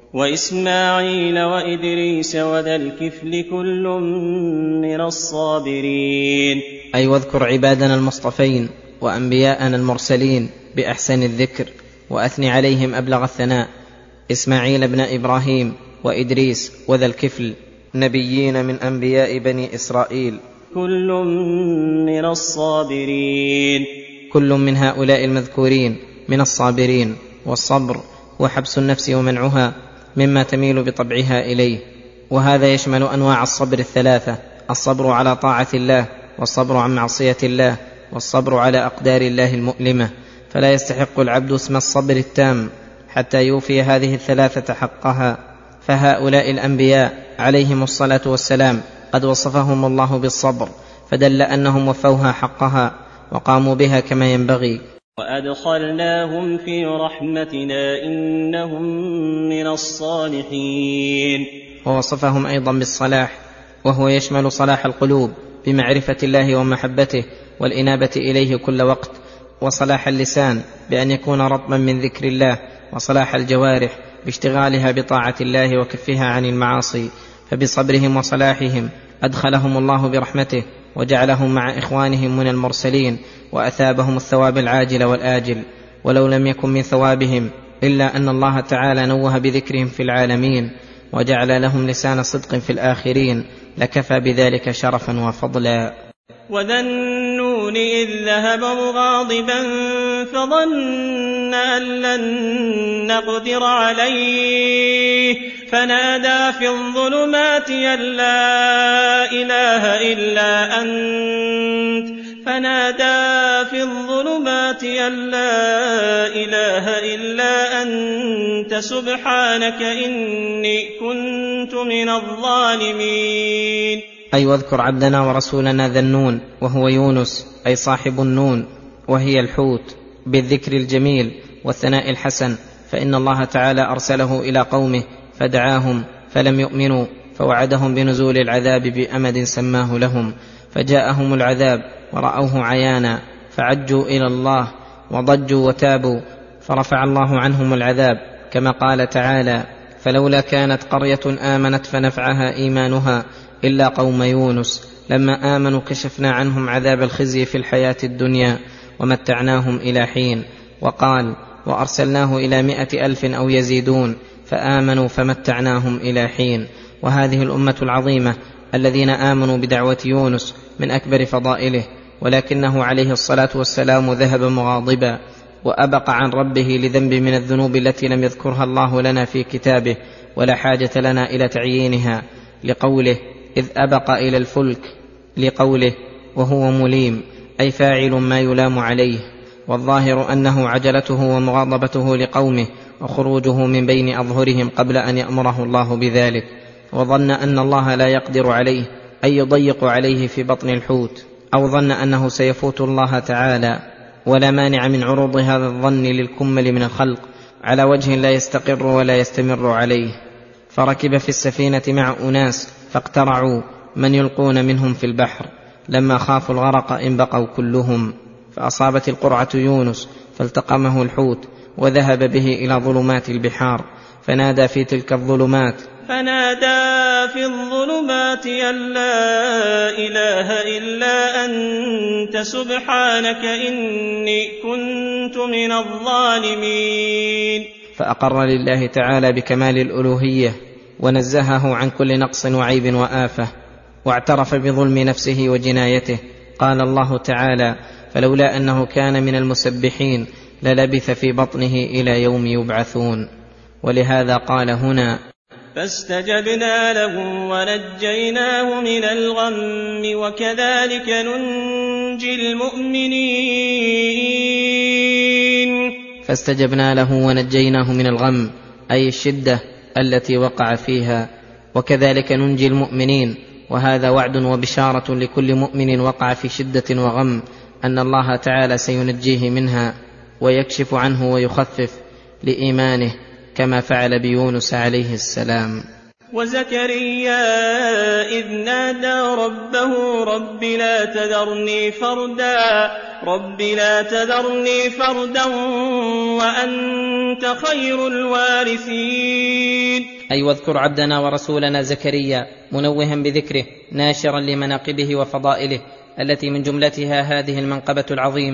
وإسماعيل وإدريس وذا الكفل كل من الصابرين. أي واذكر عبادنا المصطفين وأنبياءنا المرسلين بأحسن الذكر، وأثني عليهم أبلغ الثناء: إسماعيل بن إبراهيم وإدريس وذا الكفل، نبيين من أنبياء بني إسرائيل، كل من الصابرين. كل من هؤلاء المذكورين من الصابرين. والصبر هو حبس النفس ومنعها مما تميل بطبعها إليه، وهذا يشمل أنواع الصبر الثلاثة: الصبر على طاعة الله، والصبر عن معصية الله، والصبر على أقدار الله المؤلمة. فلا يستحق العبد اسم الصبر التام حتى يوفي هذه الثلاثة حقها. فهؤلاء الأنبياء عليهم الصلاة والسلام قد وصفهم الله بالصبر، فدل أنهم وفوها حقها وقاموا بها كما ينبغي. وأدخلناهم في رحمتنا إنهم من الصالحين. ووصفهم أيضا بالصلاح، وهو يشمل صلاح القلوب بمعرفة الله ومحبته والإنابة إليه كل وقت، وصلاح اللسان بأن يكون رطبا من ذكر الله، وصلاح الجوارح باشتغالها بطاعة الله وكفها عن المعاصي. فبصبرهم وصلاحهم أدخلهم الله برحمته وجعلهم مع إخوانهم من المرسلين، وأثابهم الثواب العاجل والآجل. ولو لم يكن من ثوابهم إلا أن الله تعالى نوه بذكرهم في العالمين وجعل لهم لسان صدق في الآخرين لكفى بذلك شرفا وفضلا. وذا النون إذ ذهب مغاضبا فظن أن لن نقدر عليه فنادى في الظلمات أن لا إله إلا أنت فنادى في الظلمات أن لا إله إلا أنت سبحانك إني كنت من الظالمين. أي واذكر عبدنا ورسولنا ذا النون، وهو يونس أي صاحب النون، وهي الحوت، بالذكر الجميل والثناء الحسن. فإن الله تعالى أرسله إلى قومه فدعاهم فلم يؤمنوا، فوعدهم بنزول العذاب بأمد سماه لهم، فجاءهم العذاب ورأوه عيانا فعجوا إلى الله وضجوا وتابوا، فرفع الله عنهم العذاب، كما قال تعالى: فلولا كانت قرية آمنت فنفعها إيمانها إلا قوم يونس لما آمنوا كشفنا عنهم عذاب الخزي في الحياة الدنيا ومتعناهم إلى حين. وقال: وأرسلناه إلى مائة ألف أو يزيدون فآمنوا فمتعناهم إلى حين. وهذه الأمة العظيمة الذين آمنوا بدعوة يونس من أكبر فضائله، ولكنه عليه الصلاة والسلام ذهب مغاضبا وأبق عن ربه لذنب من الذنوب التي لم يذكرها الله لنا في كتابه ولا حاجة لنا إلى تعيينها، لقوله: إذ أبق إلى الفلك، لقوله: وهو مليم أي فاعل ما يلام عليه. والظاهر أنه عجلته ومغاضبته لقومه وخروجه من بين أظهرهم قبل أن يأمره الله بذلك، وظن أن الله لا يقدر عليه أي يضيق عليه في بطن الحوت، أو ظن أنه سيفوت الله تعالى. ولا مانع من عروض هذا الظن للكمل من الخلق على وجه لا يستقر ولا يستمر عليه. فركب في السفينة مع أناس فاقترعوا من يلقون منهم في البحر، لما خافوا الغرق انبقوا كلهم، فأصابت القرعة يونس فالتقمه الحوت وذهب به إلى ظلمات البحار، فنادى في تلك الظلمات فنادى في الظلمات أن لا إله إلا أنت سبحانك إني كنت من الظالمين. فأقر لله تعالى بكمال الألوهية ونزهه عن كل نقص وعيب وآفة، واعترف بظلم نفسه وجنايته. قال الله تعالى: فلولا أنه كان من المسبحين للبث في بطنه إلى يوم يبعثون. ولهذا قال هنا: فاستجبنا له ونجيناه من الغم وكذلك ننجي المؤمنين. فاستجبنا له ونجيناه من الغم أي الشدة التي وقع فيها، وكذلك ننجي المؤمنين. وهذا وعد وبشارة لكل مؤمن وقع في شدة وغم أن الله تعالى سينجيه منها ويكشف عنه ويخفف لإيمانه، كما فعل بيونس عليه السلام. وزكريا إذ نادى ربه رب لا تذرني فردا رب لا تذرني فردا وأنت خير الوارثين. أي واذكر عبدنا ورسولنا زكريا منوها بذكره ناشرا لمناقبه وفضائله التي من جملتها هذه المنقبة العظيمة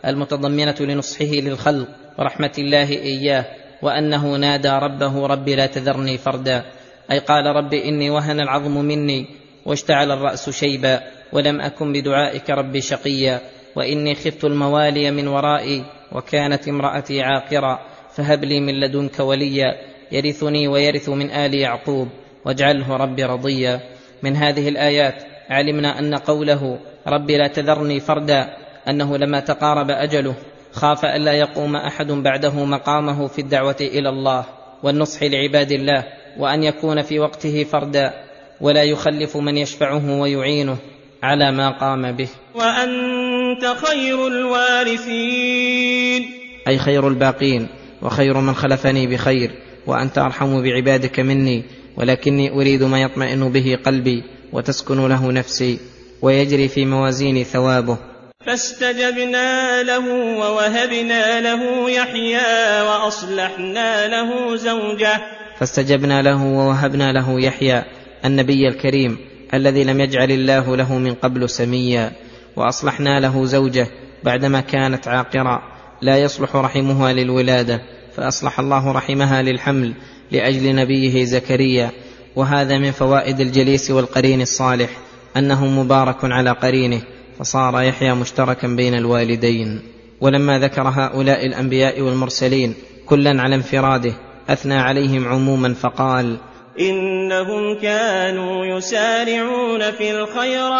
المتضمنة لنصحه للخلق ورحمة الله إياه، وأنه نادى ربه رب لا تذرني فردا، أي قال رب إني وهن العظم مني واشتعل الرأس شيبا ولم أكن بدعائك ربي شقيا، وإني خفت الموالي من ورائي وكانت امرأتي عاقرا، فهب لي من لدنك وليا يرثني ويرث من آل يعقوب واجعله ربي رضيا. من هذه الآيات علمنا أن قوله رب لا تذرني فردا أنه لما تقارب أجله خاف ألا يقوم أحد بعده مقامه في الدعوة إلى الله والنصح لعباد الله، وأن يكون في وقته فردا ولا يخلف من يشفعه ويعينه على ما قام به. وأنت خير الوارثين، أي خير الباقين وخير من خلفني بخير، وأنت أرحم بعبادك مني، ولكني أريد ما يطمئن به قلبي وتسكن له نفسي ويجري في موازين ثوابه. فاستجبنا له ووهبنا له يحيى وأصلحنا له زوجه. فاستجبنا له ووهبنا له يحيى النبي الكريم الذي لم يجعل الله له من قبل سميا، وأصلحنا له زوجه بعدما كانت عاقرا لا يصلح رحمها للولادة، فأصلح الله رحمها للحمل لأجل نبيه زكريا. وهذا من فوائد الجليس والقرين الصالح أنه مبارك على قرينه، فصار يحيى مشتركا بين الوالدين. ولما ذكر هؤلاء الأنبياء والمرسلين كلا على انفراده أثنى عليهم عموما فقال إنهم كانوا يسارعون في الخيرات،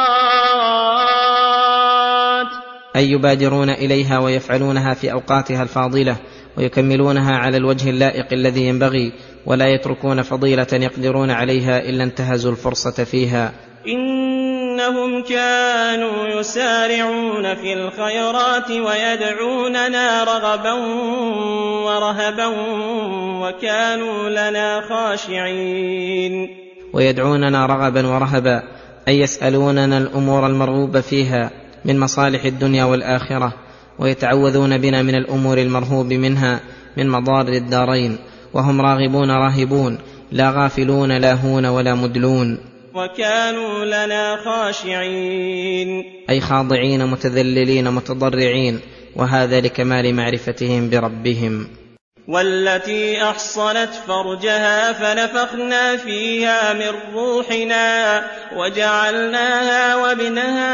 أي يبادرون إليها ويفعلونها في أوقاتها الفاضلة ويكملونها على الوجه اللائق الذي ينبغي، ولا يتركون فضيلة يقدرون عليها إلا انتهزوا الفرصة فيها. إنهم كانوا يسارعون في الخيرات ويدعوننا رغبا ورهبا وكانوا لنا خاشعين. ويدعوننا رغبا ورهبا أي يسألوننا الأمور المرغوب فيها من مصالح الدنيا والآخرة، ويتعوذون بنا من الأمور المرهوب منها من مضار الدارين، وهم راغبون راهبون لا غافلون لاهون ولا مدلون. وكانوا لنا خاشعين، أي خاضعين متذللين متضرعين، وهذا لكمال معرفتهم بربهم. والتي أحصنت فرجها فنفخنا فيها من روحنا وجعلناها وابنها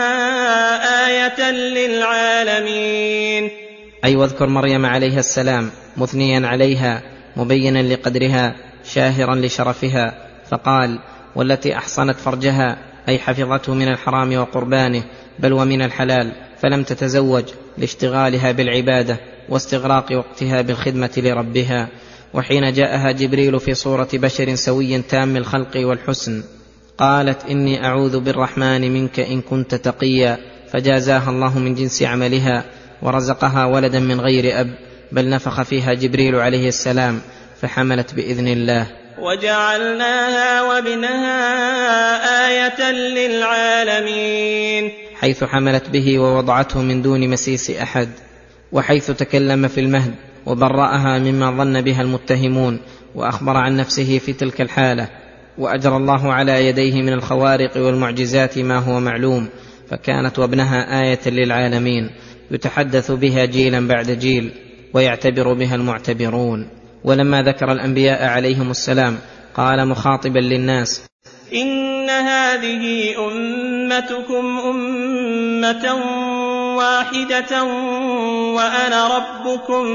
آية للعالمين. أي واذكر مريم عليها السلام مثنيا عليها مبينا لقدرها شاهرا لشرفها، فقال والتي أحصنت فرجها أي حفظته من الحرام وقربانه بل ومن الحلال، فلم تتزوج لاشتغالها بالعبادة واستغراق وقتها بالخدمة لربها. وحين جاءها جبريل في صورة بشر سوي تام الخلق والحسن قالت إني أعوذ بالرحمن منك إن كنت تقيا، فجازاها الله من جنس عملها ورزقها ولدا من غير أب، بل نفخ فيها جبريل عليه السلام فحملت بإذن الله. وجعلناها وابنها آية للعالمين، حيث حملت به ووضعته من دون مسيس أحد، وحيث تكلم في المهد وبرأها مما ظن بها المتهمون، وأخبر عن نفسه في تلك الحالة، وأجرى الله على يديه من الخوارق والمعجزات ما هو معلوم، فكانت وابنها آية للعالمين يتحدث بها جيلا بعد جيل ويعتبر بها المعتبرون. ولما ذكر الأنبياء عليهم السلام قال مخاطبا للناس إن هذه أمتكم أمة واحدة وأنا ربكم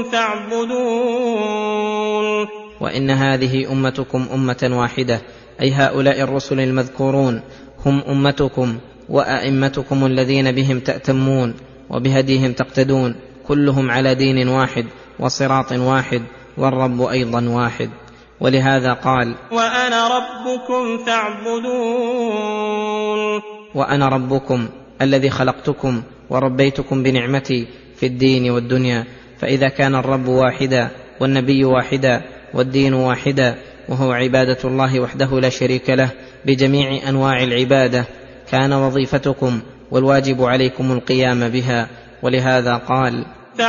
فاعبدون. وإن هذه أمتكم أمة واحدة أي هؤلاء الرسل المذكورون هم أمتكم وأئمتكم الذين بهم تأتمون وبهديهم تقتدون، كلهم على دين واحد وصراط واحد والرب أيضا واحد. ولهذا قال وأنا ربكم فاعبدون. وأنا ربكم الذي خلقتكم وربيتكم بنعمتي في الدين والدنيا. فإذا كان الرب واحدا والنبي واحدا والدين واحدا، وهو عبادة الله وحده لا شريك له بجميع أنواع العبادة، كان وظيفتكم والواجب عليكم القيام بها. ولهذا قال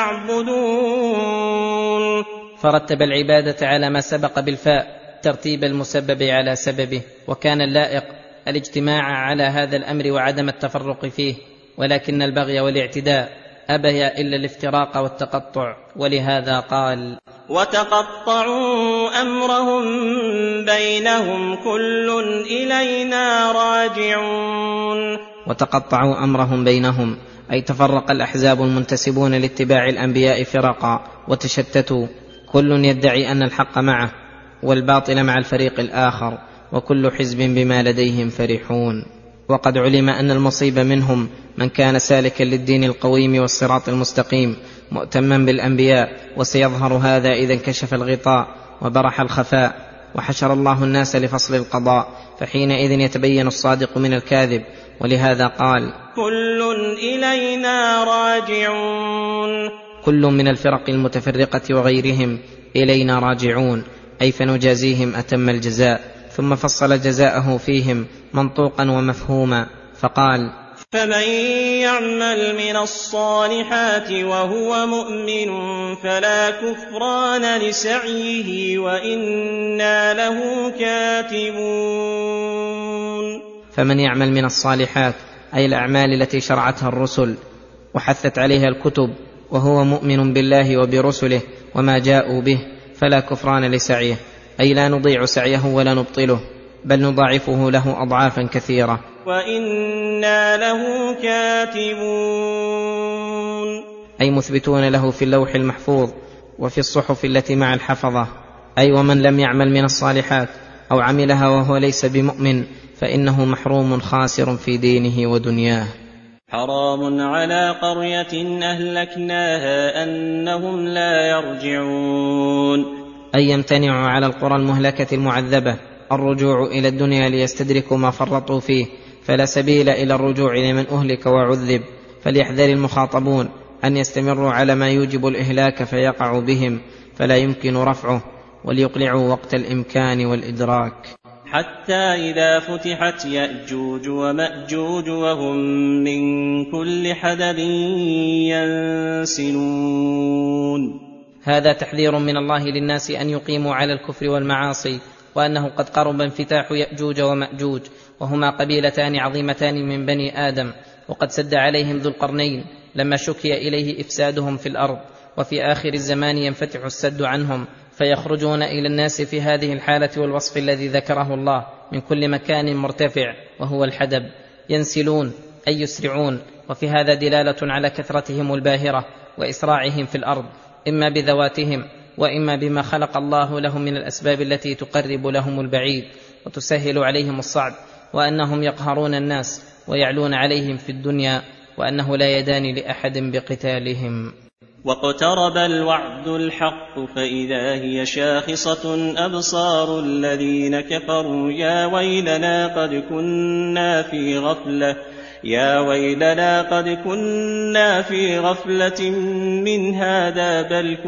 فاعبدون، فرتب العبادة على ما سبق بالفاء ترتيب المسبب على سببه، وكان اللائق الاجتماع على هذا الأمر وعدم التفرق فيه، ولكن البغي والاعتداء أبيا إلا الافتراق والتقطع، ولهذا قال: وتقطعوا أمرهم بينهم كل إلينا راجعون. وتقطعوا أمرهم بينهم، أي تفرق الأحزاب المنتسبون لاتباع الأنبياء فرقا وتشتتوا، كل يدعي أن الحق معه والباطل مع الفريق الآخر، وكل حزب بما لديهم فرحون. وقد علم أن المصيب منهم من كان سالكا للدين القويم والصراط المستقيم مؤتما بالأنبياء، وسيظهر هذا إذا انكشف الغطاء وبرح الخفاء وحشر الله الناس لفصل القضاء، فحينئذ يتبين الصادق من الكاذب. ولهذا قال: كل إلينا راجعون. كل من الفرق المتفرقة وغيرهم إلينا راجعون، أي فنجازيهم أتم الجزاء. ثم فصل جزاءه فيهم منطوقا ومفهوما فقال: فمن يعمل من الصالحات وهو مؤمن فلا كفران لسعيه وإنا له كاتبون. فمن يعمل من الصالحات، أي الأعمال التي شرعتها الرسل وحثت عليها الكتب، وهو مؤمن بالله وبرسله وما جاءوا به، فلا كفران لسعيه، أي لا نضيع سعيه ولا نبطله، بل نضاعفه له أضعافا كثيرة. وإنا له كاتبون، أي مثبتون له في اللوح المحفوظ وفي الصحف التي مع الحفظة. أي ومن لم يعمل من الصالحات أو عملها وهو ليس بمؤمن فإنه محروم خاسر في دينه ودنياه. حرام على قرية أهلكناها أنهم لا يرجعون، أي يمتنع على القرى المهلكة المعذبة الرجوع إلى الدنيا ليستدركوا ما فرطوا فيه، فلا سبيل إلى الرجوع لمن أهلك وعذب. فليحذر المخاطبون أن يستمروا على ما يوجب الإهلاك فيقع بهم، فلا يمكن رفعه، وليقلعوا وقت الإمكان والإدراك. حتى إذا فتحت يأجوج ومأجوج وهم من كل حدب ينسلون. هذا تحذير من الله للناس أن يقيموا على الكفر والمعاصي، وأنه قد قرب انفتاح يأجوج ومأجوج، وهما قبيلتان عظيمتان من بني آدم، وقد سد عليهم ذو القرنين لما شكي إليه إفسادهم في الأرض، وفي آخر الزمان ينفتح السد عنهم فيخرجون إلى الناس في هذه الحالة والوصف الذي ذكره الله من كل مكان مرتفع وهو الحدب، ينسلون أي يسرعون. وفي هذا دلالة على كثرتهم الباهرة وإسراعهم في الأرض، إما بذواتهم وإما بما خلق الله لهم من الأسباب التي تقرب لهم البعيد وتسهل عليهم الصعب، وأنهم يقهرون الناس ويعلون عليهم في الدنيا، وأنه لا يدان لأحد بقتالهم. واقترب الوعد الحق فإذا هي شاخصة أبصار الذين كفروا يا ويلنا قد كنا في غفلة يا ويلنا قد كنا في غفلة من هذا بل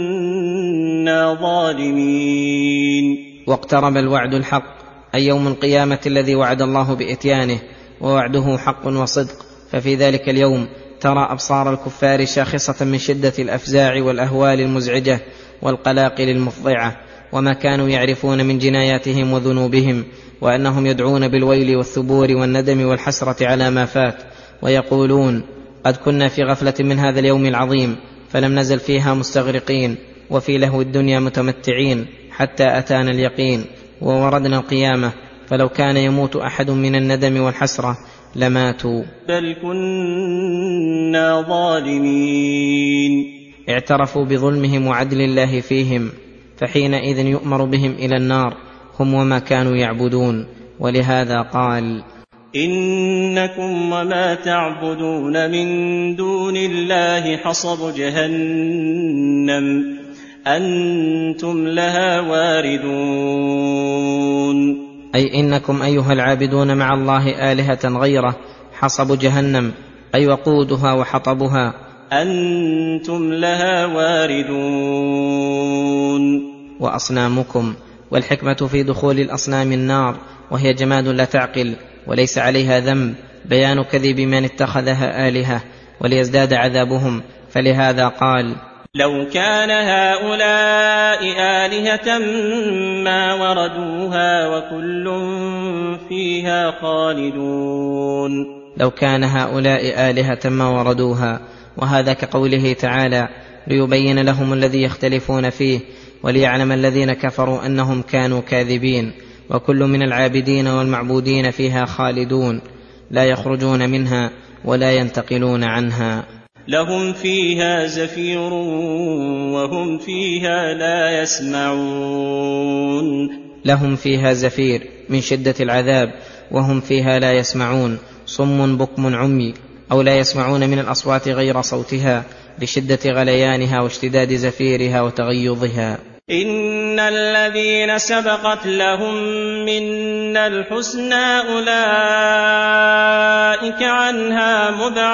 كنا ظالمين. واقترب الوعد الحق، أي يوم القيامة الذي وعد الله بإتيانه، ووعده حق وصدق. ففي ذلك اليوم ترى أبصار الكفار شاخصة من شدة الأفزاع والأهوال المزعجة والقلاقل المفضعة، وما كانوا يعرفون من جناياتهم وذنوبهم، وأنهم يدعون بالويل والثبور والندم والحسرة على ما فات، ويقولون قد كنا في غفلة من هذا اليوم العظيم فلم نزل فيها مستغرقين وفي لهو الدنيا متمتعين حتى أتانا اليقين ووردنا القيامة، فلو كان يموت أحد من الندم والحسرة لماتوا بل كنا ظالمين. اعترفوا بظلمهم وعدل الله فيهم، فحينئذ يؤمر بهم إلى النار هم وما كانوا يعبدون. ولهذا قال: إنكم وما تعبدون من دون الله حصب جهنم أنتم لها واردون. أي إنكم أيها العابدون مع الله آلهة غيره حصب جهنم، أي وقودها وحطبها، أنتم لها واردون. وأصنامكم. والحكمة في دخول الأصنام النار وهي جماد لا تعقل وليس عليها ذنب بيان كذب من اتخذها آلهة وليزداد عذابهم. فلهذا قال: لو كان هؤلاء آلهة ما وردوها وكل فيها خالدون. لو كان هؤلاء آلهة ما وردوها وهذا كقوله تعالى: ليبين لهم الذي يختلفون فيه وليعلم الذين كفروا أنهم كانوا كاذبين. وكل من العابدين والمعبودين فيها خالدون لا يخرجون منها ولا ينتقلون عنها. لهم فيها زفير وهم فيها لا يسمعون. لهم فيها زفير من شدة العذاب، وهم فيها لا يسمعون، صم بكم عمي، أو لا يسمعون من الأصوات غير صوتها لشدة غليانها واشتداد زفيرها وتغيظها. إن الذين سبقت لهم منا الحسنى أولئك عنها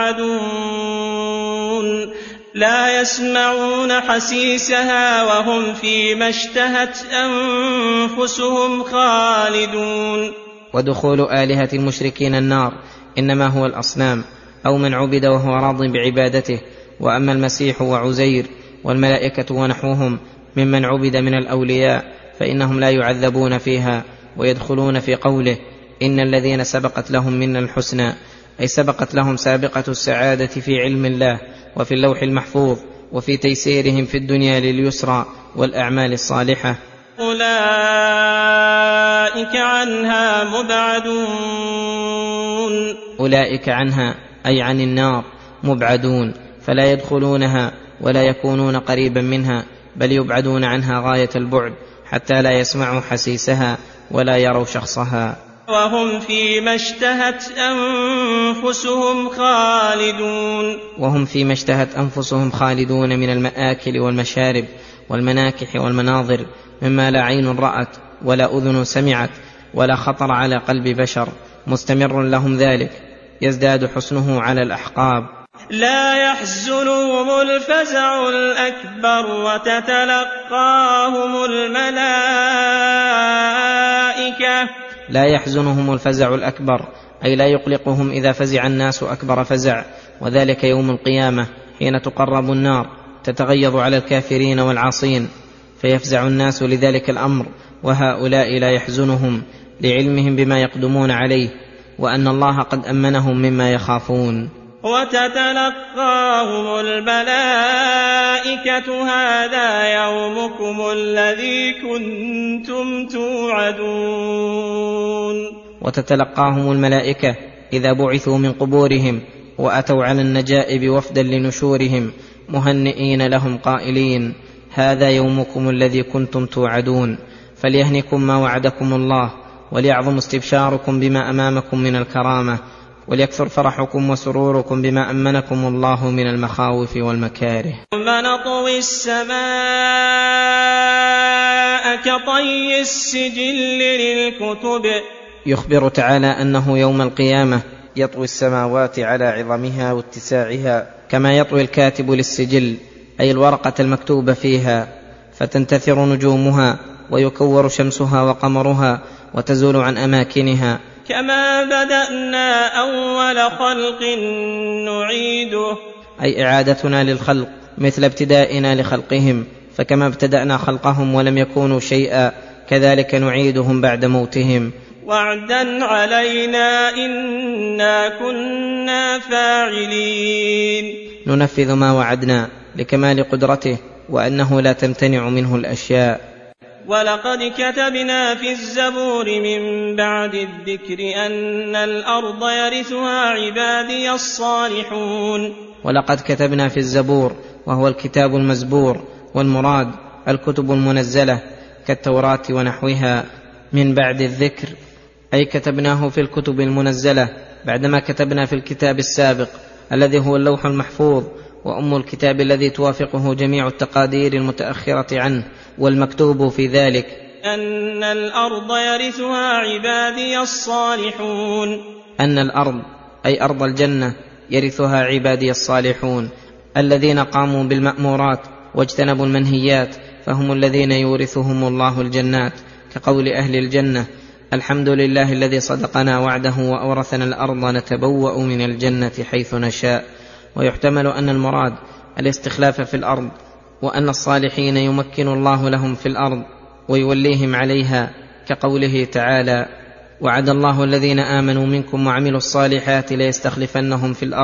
مبعدون لا يسمعون حسيسها وهم فيما اشتهت أنفسهم خالدون. ودخول آلهة المشركين النار إنما هو الأصنام أو من عبد وهو راض بعبادته. وأما المسيح وعزير والملائكة ونحوهم ممن عبد من الأولياء فإنهم لا يعذبون فيها، ويدخلون في قوله: إن الذين سبقت لهم منا الحسنى، أي سبقت لهم سابقة السعادة في علم الله وفي اللوح المحفوظ وفي تيسيرهم في الدنيا لليسرى والأعمال الصالحة. أولئك عنها مبعدون. أولئك عنها أي عن النار مبعدون، فلا يدخلونها ولا يكونون قريبا منها، بل يبعدون عنها غاية البعد حتى لا يسمعوا حسيسها ولا يروا شخصها. وهم فيما اشتهت أنفسهم خالدون. وهم فيما اشتهت أنفسهم خالدون من المآكل والمشارب والمناكح والمناظر مما لا عين رأت ولا أذن سمعت ولا خطر على قلب بشر، مستمر لهم ذلك يزداد حسنه على الأحقاب. لا يحزنهم الفزع الأكبر وتتلقاهم الملائكة. لا يحزنهم الفزع الأكبر أي لا يقلقهم إذا فزع الناس أكبر فزع، وذلك يوم القيامة حين تقرب النار تتغيظ على الكافرين والعاصين، فيفزع الناس لذلك الأمر، وهؤلاء لا يحزنهم لعلمهم بما يقدمون عليه، وأن الله قد أمنهم مما يخافون. وتتلقاهم الملائكة هذا يومكم الذي كنتم توعدون. وتتلقاهم الملائكة إذا بعثوا من قبورهم وأتوا على النجائب وفدا لنشورهم مهنئين لهم قائلين: هذا يومكم الذي كنتم توعدون. فليهنكم ما وعدكم الله، وليعظم استبشاركم بما أمامكم من الكرامة، وليكثر فرحكم وسروركم بما أمنكم الله من المخاوف والمكاره. ونطوي السماء كطي السجل للكتب. يخبر تعالى أنه يوم القيامة يطوي السماوات على عظمها واتساعها كما يطوي الكاتب للسجل، أي الورقة المكتوب فيها، فتنتثر نجومها ويكور شمسها وقمرها وتزول عن أماكنها. كما بدأنا أول خلق نعيده، أي إعادتنا للخلق مثل ابتدائنا لخلقهم، فكما ابتدأنا خلقهم ولم يكونوا شيئا كذلك نعيدهم بعد موتهم. وعدا علينا إنا كنا فاعلين. ننفذ ما وعدنا لكمال قدرته وأنه لا تمتنع منه الأشياء. ولقد كتبنا في الزبور من بعد الذكر أن الأرض يرثها عبادي الصالحون. ولقد كتبنا في الزبور وهو الكتاب المزبور، والمراد الكتب المنزلة كالتوراة ونحوها من بعد الذكر، أي كتبناه في الكتب المنزلة بعدما كتبنا في الكتاب السابق الذي هو اللوح المحفوظ وأم الكتاب الذي توافقه جميع التقادير المتأخرة عنه، والمكتوب في ذلك أن الأرض يرثها عبادي الصالحون. أن الأرض أي أرض الجنة يرثها عبادي الصالحون الذين قاموا بالمأمورات واجتنبوا المنهيات، فهم الذين يورثهم الله الجنات، كقول أهل الجنة: الحمد لله الذي صدقنا وعده وأورثنا الأرض نتبوأ من الجنة حيث نشاء. ويحتمل أن المراد الاستخلاف في الأرض، وأن الصالحين يمكن الله لهم في الأرض ويوليهم عليها، كقوله تعالى: وعد الله الذين آمنوا منكم وعملوا الصالحات ليستخلفنهم في الأرض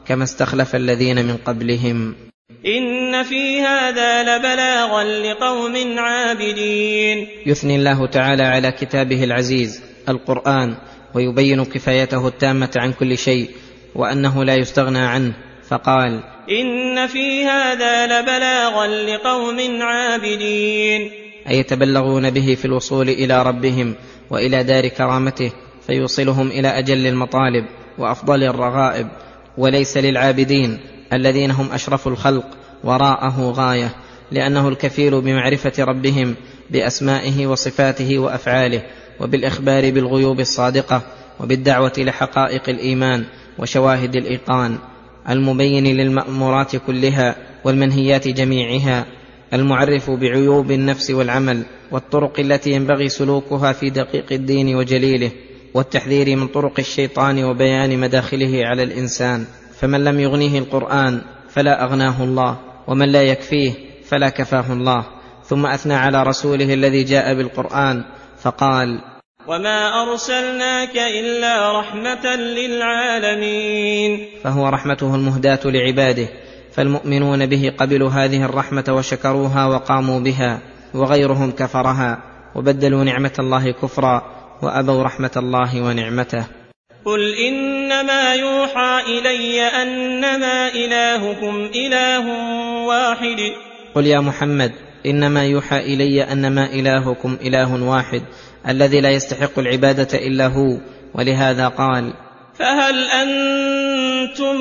كما استخلف الذين من قبلهم. إن في هذا لبلاغا لقوم عابدين. يثني الله تعالى على كتابه العزيز القرآن، ويبين كفايته التامة عن كل شيء، وأنه لا يستغنى عنه، فقال: إن في هذا لبلاغا لقوم عابدين، أي يتبلغون به في الوصول إلى ربهم وإلى دار كرامته، فيوصلهم إلى أجل المطالب وأفضل الرغائب. وليس للعابدين الذين هم أشرف الخلق وراءه غاية، لأنه الكفيل بمعرفة ربهم بأسمائه وصفاته وأفعاله، وبالإخبار بالغيوب الصادقة، وبالدعوة لحقائق الإيمان وشواهد الإيقان، المبين للمأمورات كلها والمنهيات جميعها، المعرف بعيوب النفس والعمل، والطرق التي ينبغي سلوكها في دقيق الدين وجليله، والتحذير من طرق الشيطان وبيان مداخله على الإنسان. فمن لم يغنيه القرآن فلا أغناه الله، ومن لا يكفيه فلا كفاه الله. ثم أثنى على رسوله الذي جاء بالقرآن فقال: وما أرسلناك إلا رحمة للعالمين. فهو رحمته المهداة لعباده، فالمؤمنون به قبلوا هذه الرحمة وشكروها وقاموا بها، وغيرهم كفرها وبدلوا نعمة الله كفرا وأبوا رحمة الله ونعمته. قل إنما يوحى إلي أنما إلهكم إله واحد. قل يا محمد إنما يوحى إلي أنما إلهكم إله واحد، الذي لا يستحق العبادة إلا هو، ولهذا قال: فهل أنتم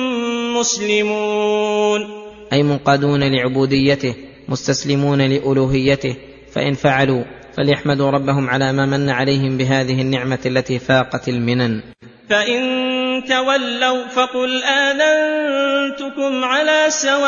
مسلمون؟ أي منقادون لعبوديته مستسلمون لألوهيته. فإن فعلوا فليحمدوا ربهم على ما من عليهم بهذه النعمة التي فاقت المنن. فإن تولوا فقل آذنتكم على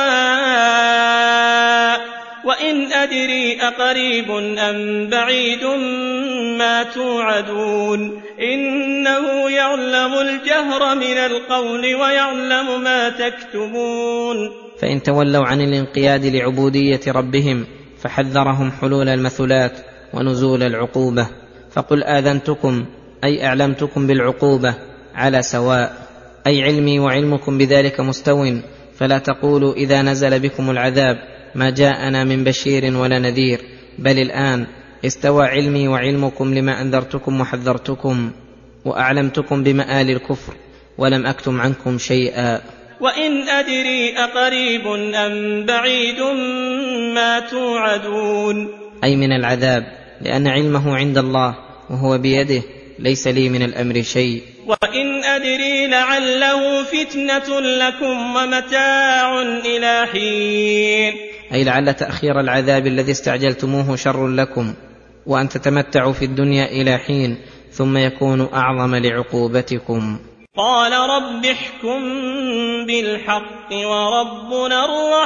سواء، وإن أدري أقريب أم بعيد ما توعدون، إنه يعلم الجهر من القول ويعلم ما تكتمون. فإن تولوا عن الانقياد لعبودية ربهم فحذرهم حلول المثلات ونزول العقوبة. فقل آذنتكم أي أعلمتكم بالعقوبة على سواء، أي علمي وعلمكم بذلك مستو، فلا تقولوا إذا نزل بكم العذاب ما جاءنا من بشير ولا نذير، بل الآن استوى علمي وعلمكم لما أنذرتكم وحذرتكم وأعلمتكم بمآل الكفر، ولم أكتم عنكم شيئا. وإن أدري أقريب أم بعيد ما توعدون، أي من العذاب، لأن علمه عند الله وهو بيده، ليس لي من الأمر شيء. وإن أدري لعله فتنة لكم ومتاع إلى حين، أي لعل تأخير العذاب الذي استعجلتموه شر لكم، وأن تتمتعوا في الدنيا إلى حين، ثم يكون أعظم لعقوبتكم. قال رب احكم بالحق وربنا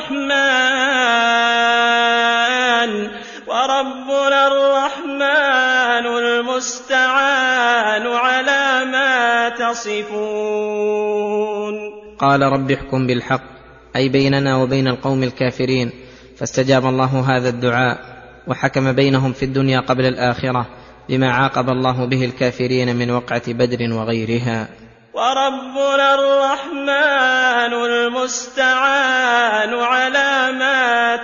الرحمن وربنا الرحمن المستعان على ما تصفون. قال رب احكم بالحق، أي بيننا وبين القوم الكافرين، فاستجاب الله هذا الدعاء وحكم بينهم في الدنيا قبل الآخرة بما عاقب الله به الكافرين من وقعة بدر وغيرها. وربنا الرحمن المستعان على ما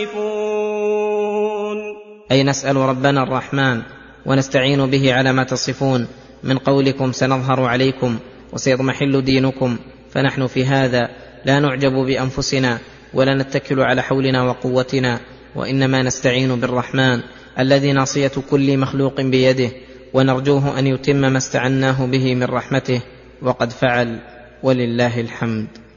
تصفون، أي نسأل ربنا الرحمن ونستعين به على ما تصفون من قولكم سنظهر عليكم وسيضمحل دينكم. فنحن في هذا لا نعجب بأنفسنا ولا نتكل على حولنا وقوتنا، وإنما نستعين بالرحمن الذي ناصية كل مخلوق بيده، ونرجوه أن يتم ما استعناه به من رحمته، وقد فعل ولله الحمد.